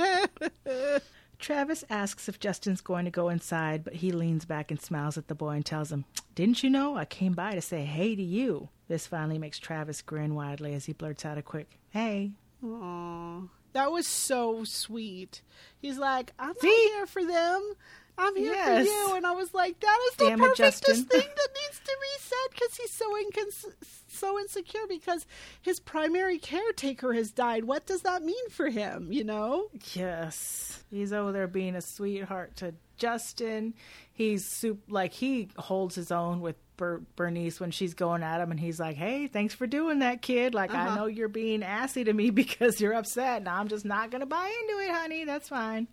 B: Travis asks if Justin's going to go inside, but he leans back and smiles at the boy and tells him, "Didn't you know I came by to say hey to you?" This finally makes Travis grin widely as he blurts out a quick, "Hey."
A: Aw, that was so sweet. He's like, I'm not
B: See?
A: here for them. I'm here
B: Yes.
A: for you. And I was like, that is
B: Damn
A: the
B: it,
A: perfectest
B: Justin.
A: thing that needs to be said, because he's so insecure because his primary caretaker has died. What does that mean for him, you know?
B: Yes. He's over there being a sweetheart to Justin. He's he holds his own with Bernice when she's going at him, and he's like, "Hey, thanks for doing that, kid. Like, I know you're being assy to me because you're upset, and I'm just not going to buy into it, honey. That's fine."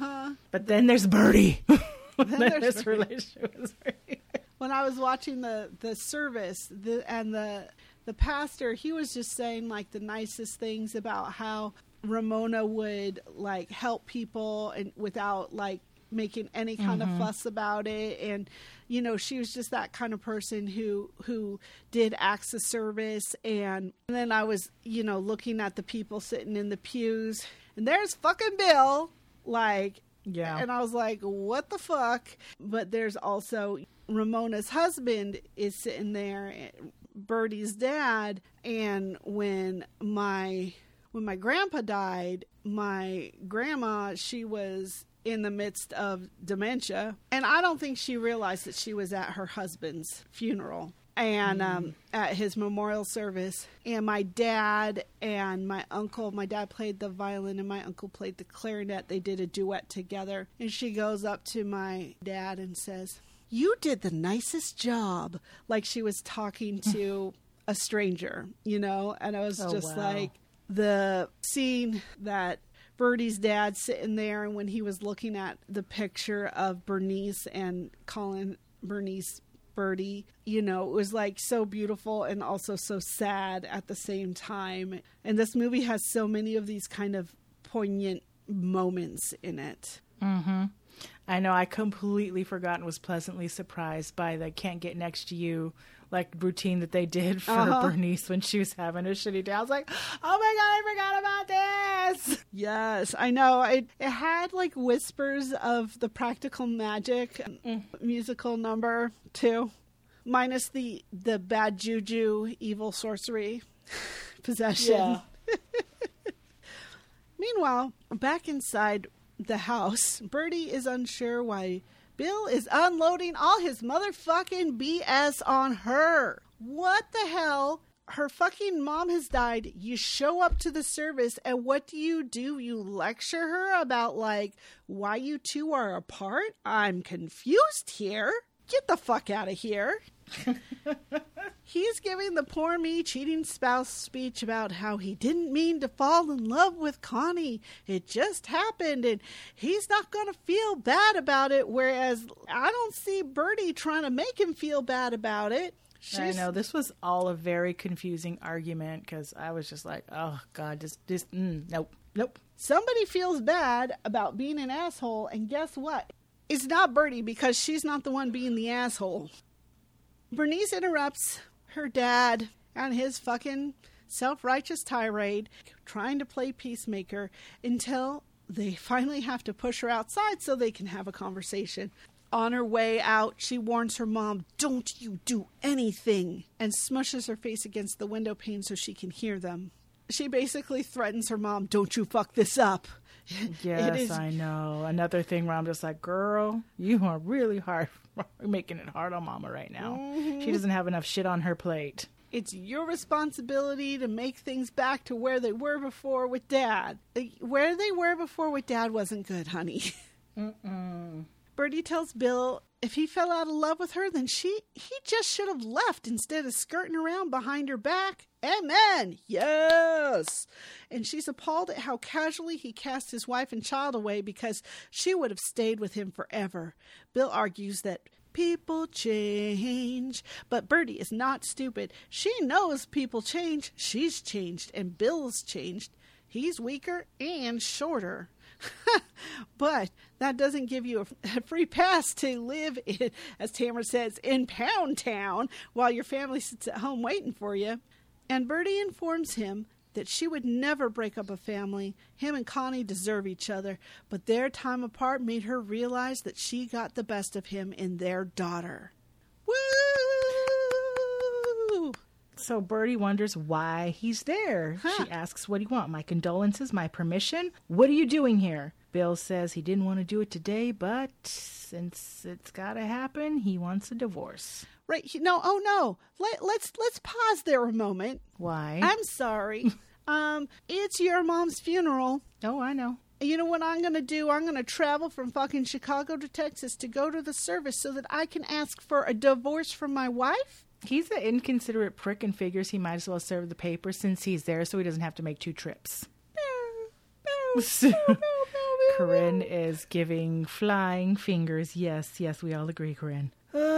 B: But then there's Bertie.
A: there's
B: This
A: Bertie.
B: relationship is very...
A: When I was watching the service, the pastor, he was just saying like the nicest things about how Ramona would like help people and without like making any kind of fuss about it. And you know, she was just that kind of person who did acts of service. And then I was, you know, looking at the people sitting in the pews, and there's fucking Bill, like,
B: Yeah.
A: and I was like, what the fuck? But there's also Ramona's husband is sitting there, Bertie's dad. And when my grandpa died, my grandma, she was in the midst of dementia, and I don't think she realized that she was at her husband's funeral and at his memorial service. And my dad and my uncle, my dad played the violin and my uncle played the clarinet. They did a duet together, and she goes up to my dad and says, "You did the nicest job," like she was talking to a stranger, you know. And I was just
B: wow.
A: like, the scene that Bertie's dad sitting there, and when he was looking at the picture of Bernice and calling Bernice Bertie, you know, it was like so beautiful and also so sad at the same time. And this movie has so many of these kind of poignant moments in it.
B: I know, I completely forgot and was pleasantly surprised by the "can't get next to you" like routine that they did for Bernice when she was having a shitty day. I was like, oh my God, I forgot about this.
A: Yes, I know. It had like whispers of the Practical Magic musical number too, minus the bad juju, evil sorcery, possession.
B: Yeah.
A: Meanwhile, back inside the house, Bertie is unsure why Bill is unloading all his motherfucking BS on her. What the hell? Her fucking mom has died. You show up to the service, and what do? You lecture her about, like, why you two are apart? I'm confused here. Get the fuck out of here. He's giving the poor me cheating spouse speech about how he didn't mean to fall in love with Connie. It just happened, and he's not going to feel bad about it, whereas I don't see Bertie trying to make him feel bad about it.
B: I know, this was all a very confusing argument because I was just like, oh God, nope.
A: Somebody feels bad about being an asshole, and guess what? It's not Bertie, because she's not the one being the asshole. Bernice interrupts her dad and his fucking self-righteous tirade, trying to play peacemaker, until they finally have to push her outside so they can have a conversation. On her way out, she warns her mom, "Don't you do anything," and smushes her face against the window pane so she can hear them. She basically threatens her mom, "Don't you fuck this up."
B: Yes, I know. Another thing where I'm just like, girl, you are really hard. You're making it hard on Mama right now. She doesn't have enough shit on her plate.
A: It's your responsibility to make things back to where they were before with Dad. Where they were before with Dad wasn't good, honey. Birdie tells Bill if he fell out of love with her, then he just should have left instead of skirting around behind her back. Amen. Yes. And she's appalled at how casually he cast his wife and child away because she would have stayed with him forever. Bill argues that people change, but Birdie is not stupid. She knows people change. She's changed, and Bill's changed. He's weaker and shorter. But that doesn't give you a free pass to live in, as Tamara says, in Pound Town while your family sits at home waiting for you. And Birdie informs him that she would never break up a family. Him and Connie deserve each other, but their time apart made her realize that she got the best of him in their daughter. Woo!
B: So Birdie wonders why he's there. She asks, what do you want? My condolences? My permission? What are you doing here? Bill says he didn't want to do it today, but since it's got to happen, he wants a divorce.
A: Right. No. Oh, no. Let's pause there a moment.
B: Why?
A: I'm sorry. It's your mom's funeral.
B: Oh, I know.
A: You know what I'm going to do? I'm going to travel from fucking Chicago to Texas to go to the service so that I can ask for a divorce from my wife?
B: He's an inconsiderate prick and figures he might as well serve the paper since he's there so he doesn't have to make two trips. Corinne is giving flying fingers. Yes, we all agree, Corinne.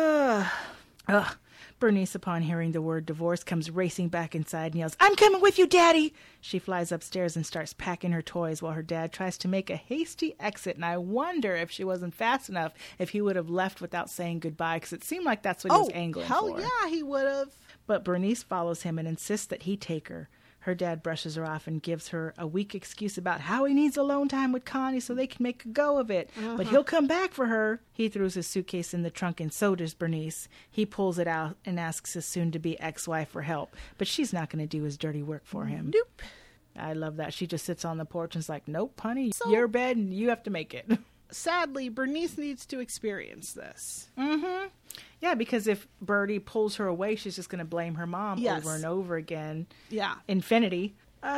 B: Bernice, upon hearing the word divorce, comes racing back inside and yells, I'm coming with you, Daddy! She flies upstairs and starts packing her toys while her dad tries to make a hasty exit, and I wonder if she wasn't fast enough if he would have left without saying goodbye, because it seemed like that's what he was angling for.
A: Oh, hell yeah, he would have.
B: But Bernice follows him and insists that he take her. Her dad brushes her off and gives her a weak excuse about how he needs alone time with Connie so they can make a go of it. But he'll come back for her. He throws his suitcase in the trunk and so does Bernice. He pulls it out and asks his soon-to-be ex-wife for help. But she's not going to do his dirty work for him.
A: Nope.
B: I love that. She just sits on the porch and is like, nope, honey, your bed and you have to make it.
A: Sadly, Bernice needs to experience this.
B: Mm-hmm. Yeah, because if Birdie pulls her away, she's just going to blame her mom over and over again.
A: Yeah.
B: Infinity.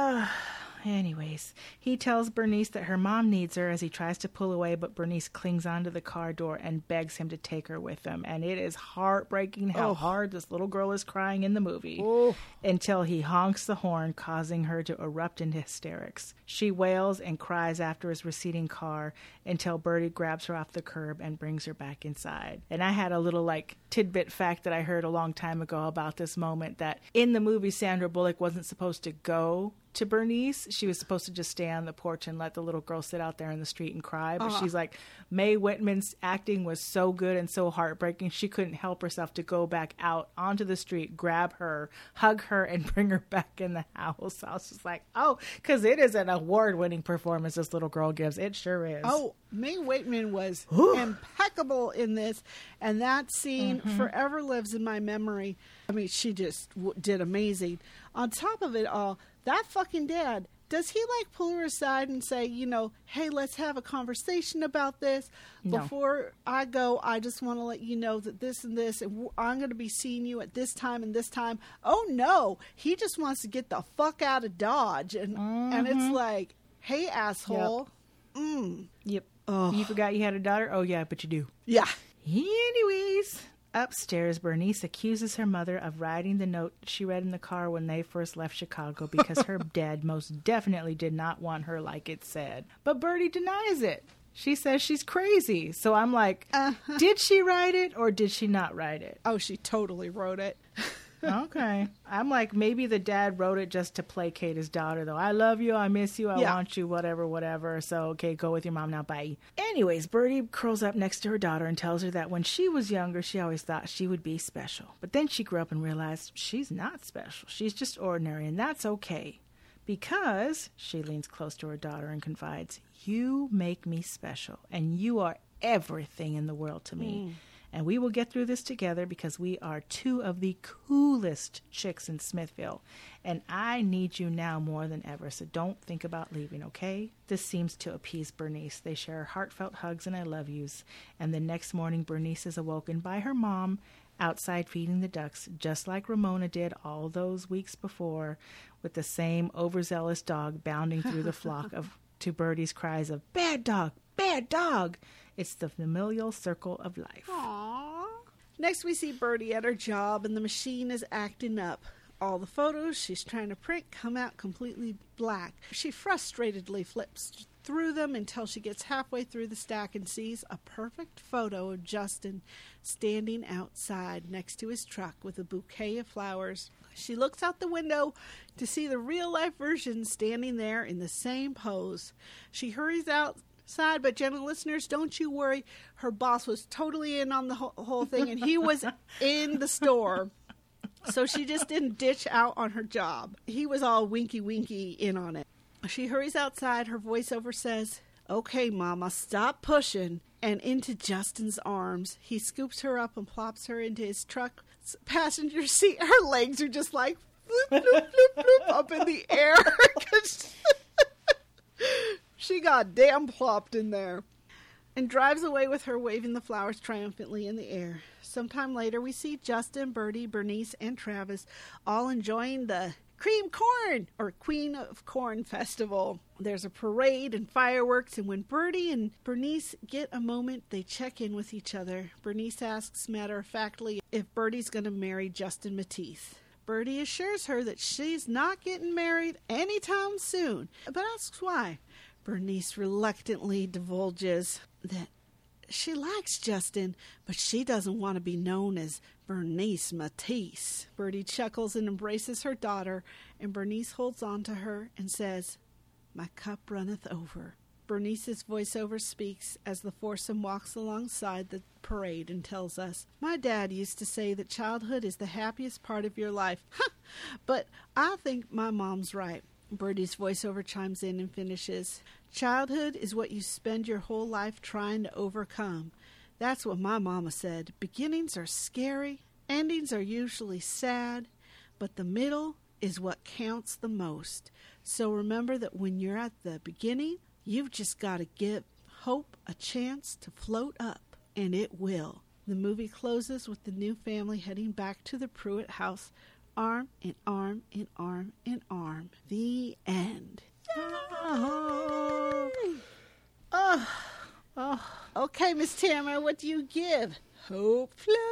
B: Anyways, he tells Bernice that her mom needs her as he tries to pull away, but Bernice clings onto the car door and begs him to take her with him. And it is heartbreaking how hard this little girl is crying in the movie until he honks the horn, causing her to erupt into hysterics. She wails and cries after his receding car until Birdie grabs her off the curb and brings her back inside. And I had a little tidbit fact that I heard a long time ago about this moment, that in the movie Sandra Bullock wasn't supposed to go to Bernice. She was supposed to just stay on the porch and let the little girl sit out there in the street and cry. But she's like, Mae Whitman's acting was so good and so heartbreaking, she couldn't help herself to go back out onto the street, grab her, hug her, and bring her back in the house. I was just like, because it is an award-winning performance this little girl gives. It sure is.
A: Mae Whitman was impeccable in this, and that scene forever lives in my memory. I mean, she just did amazing. On top of it all, that fucking dad, does he pull her aside and say, hey, let's have a conversation about this?
B: No.
A: Before I go, I just want to let you know that this and this, and I'm going to be seeing you at this time and this time. Oh, no. He just wants to get the fuck out of Dodge. And it's like, hey, asshole.
B: Yep. You forgot you had a daughter? Oh, yeah, but you do.
A: Yeah.
B: Anyways, upstairs, Bernice accuses her mother of writing the note she read in the car when they first left Chicago because her dad most definitely did not want her like it said. But Birdie denies it. She says she's crazy. So I'm like, did she write it or did she not write it?
A: Oh, she totally wrote it.
B: Okay. I'm like, maybe the dad wrote it just to placate his daughter, though. I love you. I miss you. I want you. Whatever. So, okay, go with your mom now. Bye. Anyways, Birdie curls up next to her daughter and tells her that when she was younger, she always thought she would be special. But then she grew up and realized she's not special. She's just ordinary, and that's okay. Because, she leans close to her daughter and confides, you make me special, and you are everything in the world to me. And we will get through this together because we are two of the coolest chicks in Smithville. And I need you now more than ever, so don't think about leaving, okay? This seems to appease Bernice. They share heartfelt hugs and I love yous. And the next morning, Bernice is awoken by her mom outside feeding the ducks, just like Ramona did all those weeks before, with the same overzealous dog bounding through the flock to Birdie's cries of, "Bad dog! Bad dog!" It's the familial circle of life.
A: Aww. Next, we see Birdie at her job, and the machine is acting up. All the photos she's trying to print come out completely black. She frustratedly flips through them until she gets halfway through the stack and sees a perfect photo of Justin standing outside next to his truck with a bouquet of flowers. She looks out the window to see the real-life version standing there in the same pose. She hurries outside, but gentle listeners, don't you worry. Her boss was totally in on the whole thing, and he was in the store. So she just didn't ditch out on her job. He was all winky in on it. She hurries outside. Her voiceover says, "Okay, Mama, stop pushing," and into Justin's arms. He scoops her up and plops her into his truck's passenger seat. Her legs are just like floop, floop, floop, floop, up in the air. She got damn plopped in there. And drives away with her, waving the flowers triumphantly in the air. Sometime later, we see Justin, Birdie, Bernice, and Travis all enjoying the Cream Corn, or Queen of Corn Festival. There's a parade and fireworks, and when Birdie and Bernice get a moment, they check in with each other. Bernice asks matter-of-factly if Birdie's going to marry Justin Matisse. Birdie assures her that she's not getting married anytime soon, but asks why. Bernice reluctantly divulges that she likes Justin, but she doesn't want to be known as Bernice Matisse. Birdie chuckles and embraces her daughter, and Bernice holds on to her and says, "My cup runneth over." Bernice's voiceover speaks as the foursome walks alongside the parade and tells us, "My dad used to say that childhood is the happiest part of your life. But I think my mom's right." Birdie's voiceover chimes in and finishes, "Childhood is what you spend your whole life trying to overcome. That's what my mama said. Beginnings are scary, endings are usually sad, but the middle is what counts the most. So remember that when you're at the beginning, you've just got to give hope a chance to float up, and it will." The movie closes with the new family heading back to the Pruitt house, arm in arm in arm in arm. The end. Okay, Miss Tamara, what do you give? Hope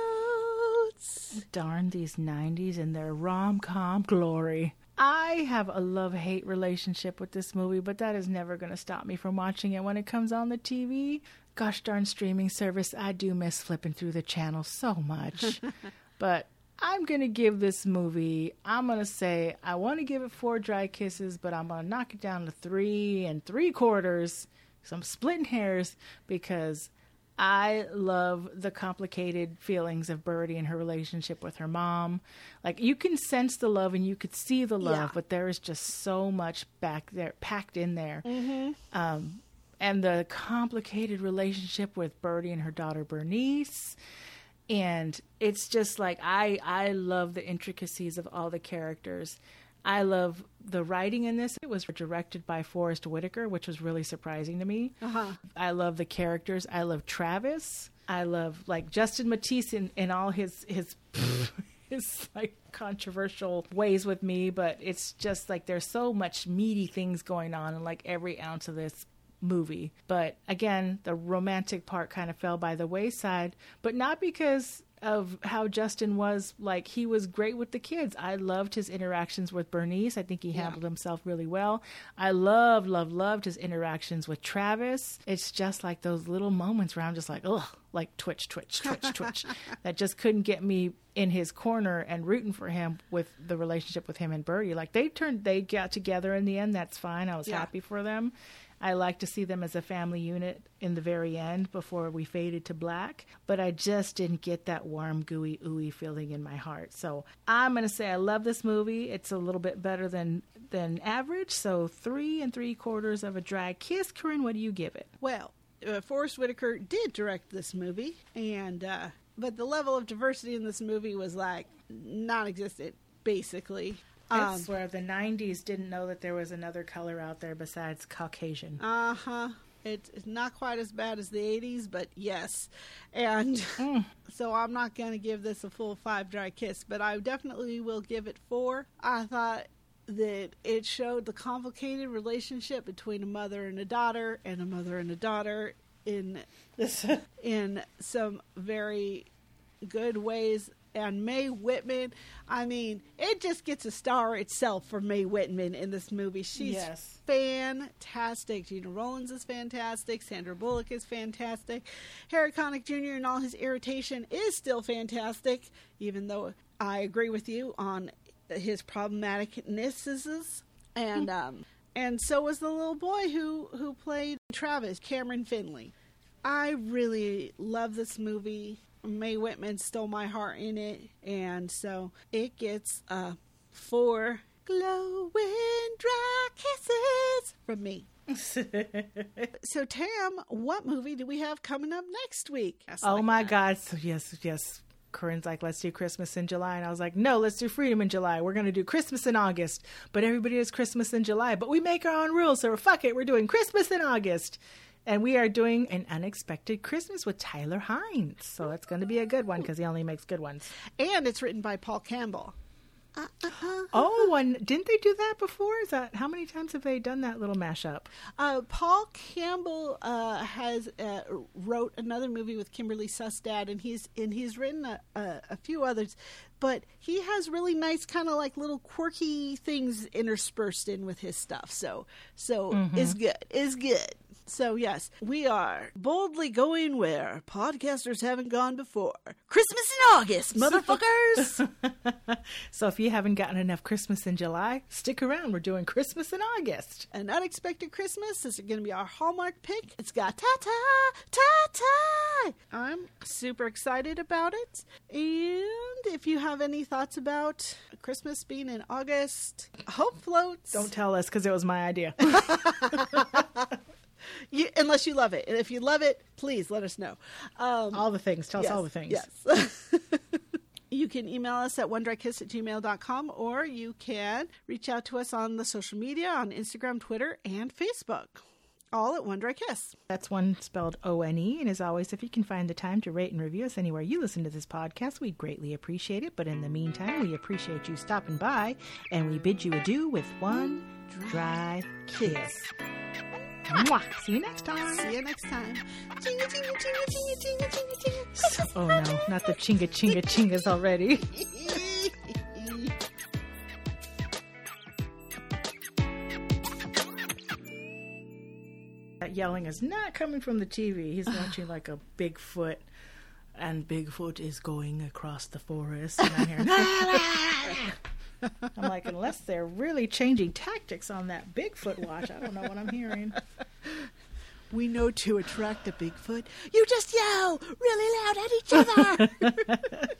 A: floats.
B: Darn these 90s and their rom-com glory. I have a love-hate relationship with this movie, but that is never going to stop me from watching it when it comes on the TV. Gosh darn streaming service, I do miss flipping through the channels so much. But I'm going to give this movie, I'm going to say, I want to give it 4 dry kisses, but I'm going to knock it down to 3 3/4. So I'm splitting hairs because I love the complicated feelings of Birdie and her relationship with her mom. Like, you can sense the love and you could see the love, but there is just so much back there, packed in there. Mm-hmm. And the complicated relationship with Birdie and her daughter Bernice. And it's just like, I love the intricacies of all the characters. I love the writing in this. It was directed by Forrest Whitaker, which was really surprising to me. Uh-huh. I love the characters. I love Travis. I love, like, Justin Matisse in all his his like controversial ways with me, but it's just like there's so much meaty things going on in like every ounce of this movie. But again, the romantic part kind of fell by the wayside, but not because of how Justin was. Like, he was great with the kids. I loved his interactions with Bernice. I think he handled himself really well. I loved his interactions with Travis. It's just like those little moments where I'm just like, ugh, like twitch that just couldn't get me in his corner and rooting for him with the relationship with him and Birdie. Like, they got together in the end. That's fine. I was happy for them. I like to see them as a family unit in the very end before we faded to black. But I just didn't get that warm, gooey, ooey feeling in my heart. So I'm going to say I love this movie. It's a little bit better than average. So 3 3/4 of a dry kiss. Corinne, what do you give it?
A: Well, Forrest Whitaker did direct this movie, and but the level of diversity in this movie was like non-existent, basically.
B: I swear the 90s didn't know that there was another color out there besides Caucasian.
A: Uh-huh. It's not quite as bad as the 80s, but yes. And so I'm not going to give this a full 5 dry kiss, but I definitely will give it 4. I thought that it showed the complicated relationship between a mother and a daughter, and a mother and a daughter in some very good ways. And Mae Whitman, I mean, it just gets a star itself for Mae Whitman in this movie. She's fantastic. Gina Rollins is fantastic. Sandra Bullock is fantastic. Harry Connick Jr. and all his irritation is still fantastic, even though I agree with you on his problematicnesses. And so was the little boy who played Travis, Cameron Finley. I really love this movie. Mae Whitman stole my heart in it, and so it gets 4 glowing dry kisses from me. So Tam, what movie do we have coming up next week?
B: God! So yes. Corinne's like, let's do Christmas in July, and I was like, no, let's do Freedom in July. We're going to do Christmas in August, but everybody does Christmas in July, but we make our own rules, so fuck it, we're doing Christmas in August. And we are doing An Unexpected Christmas with Tyler Hines. So it's going to be a good one because he only makes good ones.
A: And it's written by Paul Campbell.
B: And didn't they do that before? How many times have they done that little mashup?
A: Paul Campbell has wrote another movie with Kimberly Sustad, and he's written a few others. But he has really nice kind of like little quirky things interspersed in with his stuff. So it's good. It's good. So, yes, we are boldly going where podcasters haven't gone before. Christmas in August, motherfuckers!
B: So if you haven't gotten enough Christmas in July, stick around. We're doing Christmas in August.
A: An Unexpected Christmas is going to be our Hallmark pick. It's got ta-ta, ta-ta! I'm super excited about it. And if you have any thoughts about Christmas being in August, hope floats.
B: Don't tell us because it was my idea.
A: Unless you love it. And if you love it, please let us know.
B: All the things. Tell us all the things.
A: Yes. You can email us at onedrykiss@gmail.com, or you can reach out to us on the social media, on Instagram, Twitter, and Facebook. All at One Dry Kiss.
B: That's one spelled O-N-E. And as always, if you can find the time to rate and review us anywhere you listen to this podcast, we'd greatly appreciate it. But in the meantime, we appreciate you stopping by, and we bid you adieu with one dry kiss. Mwah. See you next time.
A: See you next time. Chinga, chinga, chinga, chinga, chinga, chinga, chinga.
B: Oh no, not the chinga, chinga, chingas already. That yelling is not coming from the TV. He's watching like a Bigfoot, and Bigfoot is going across the forest. And I'm hearing, I'm like, unless they're really changing tactics on that Bigfoot watch, I don't know what I'm hearing.
A: We know to attract a Bigfoot, you just yell really loud at each other.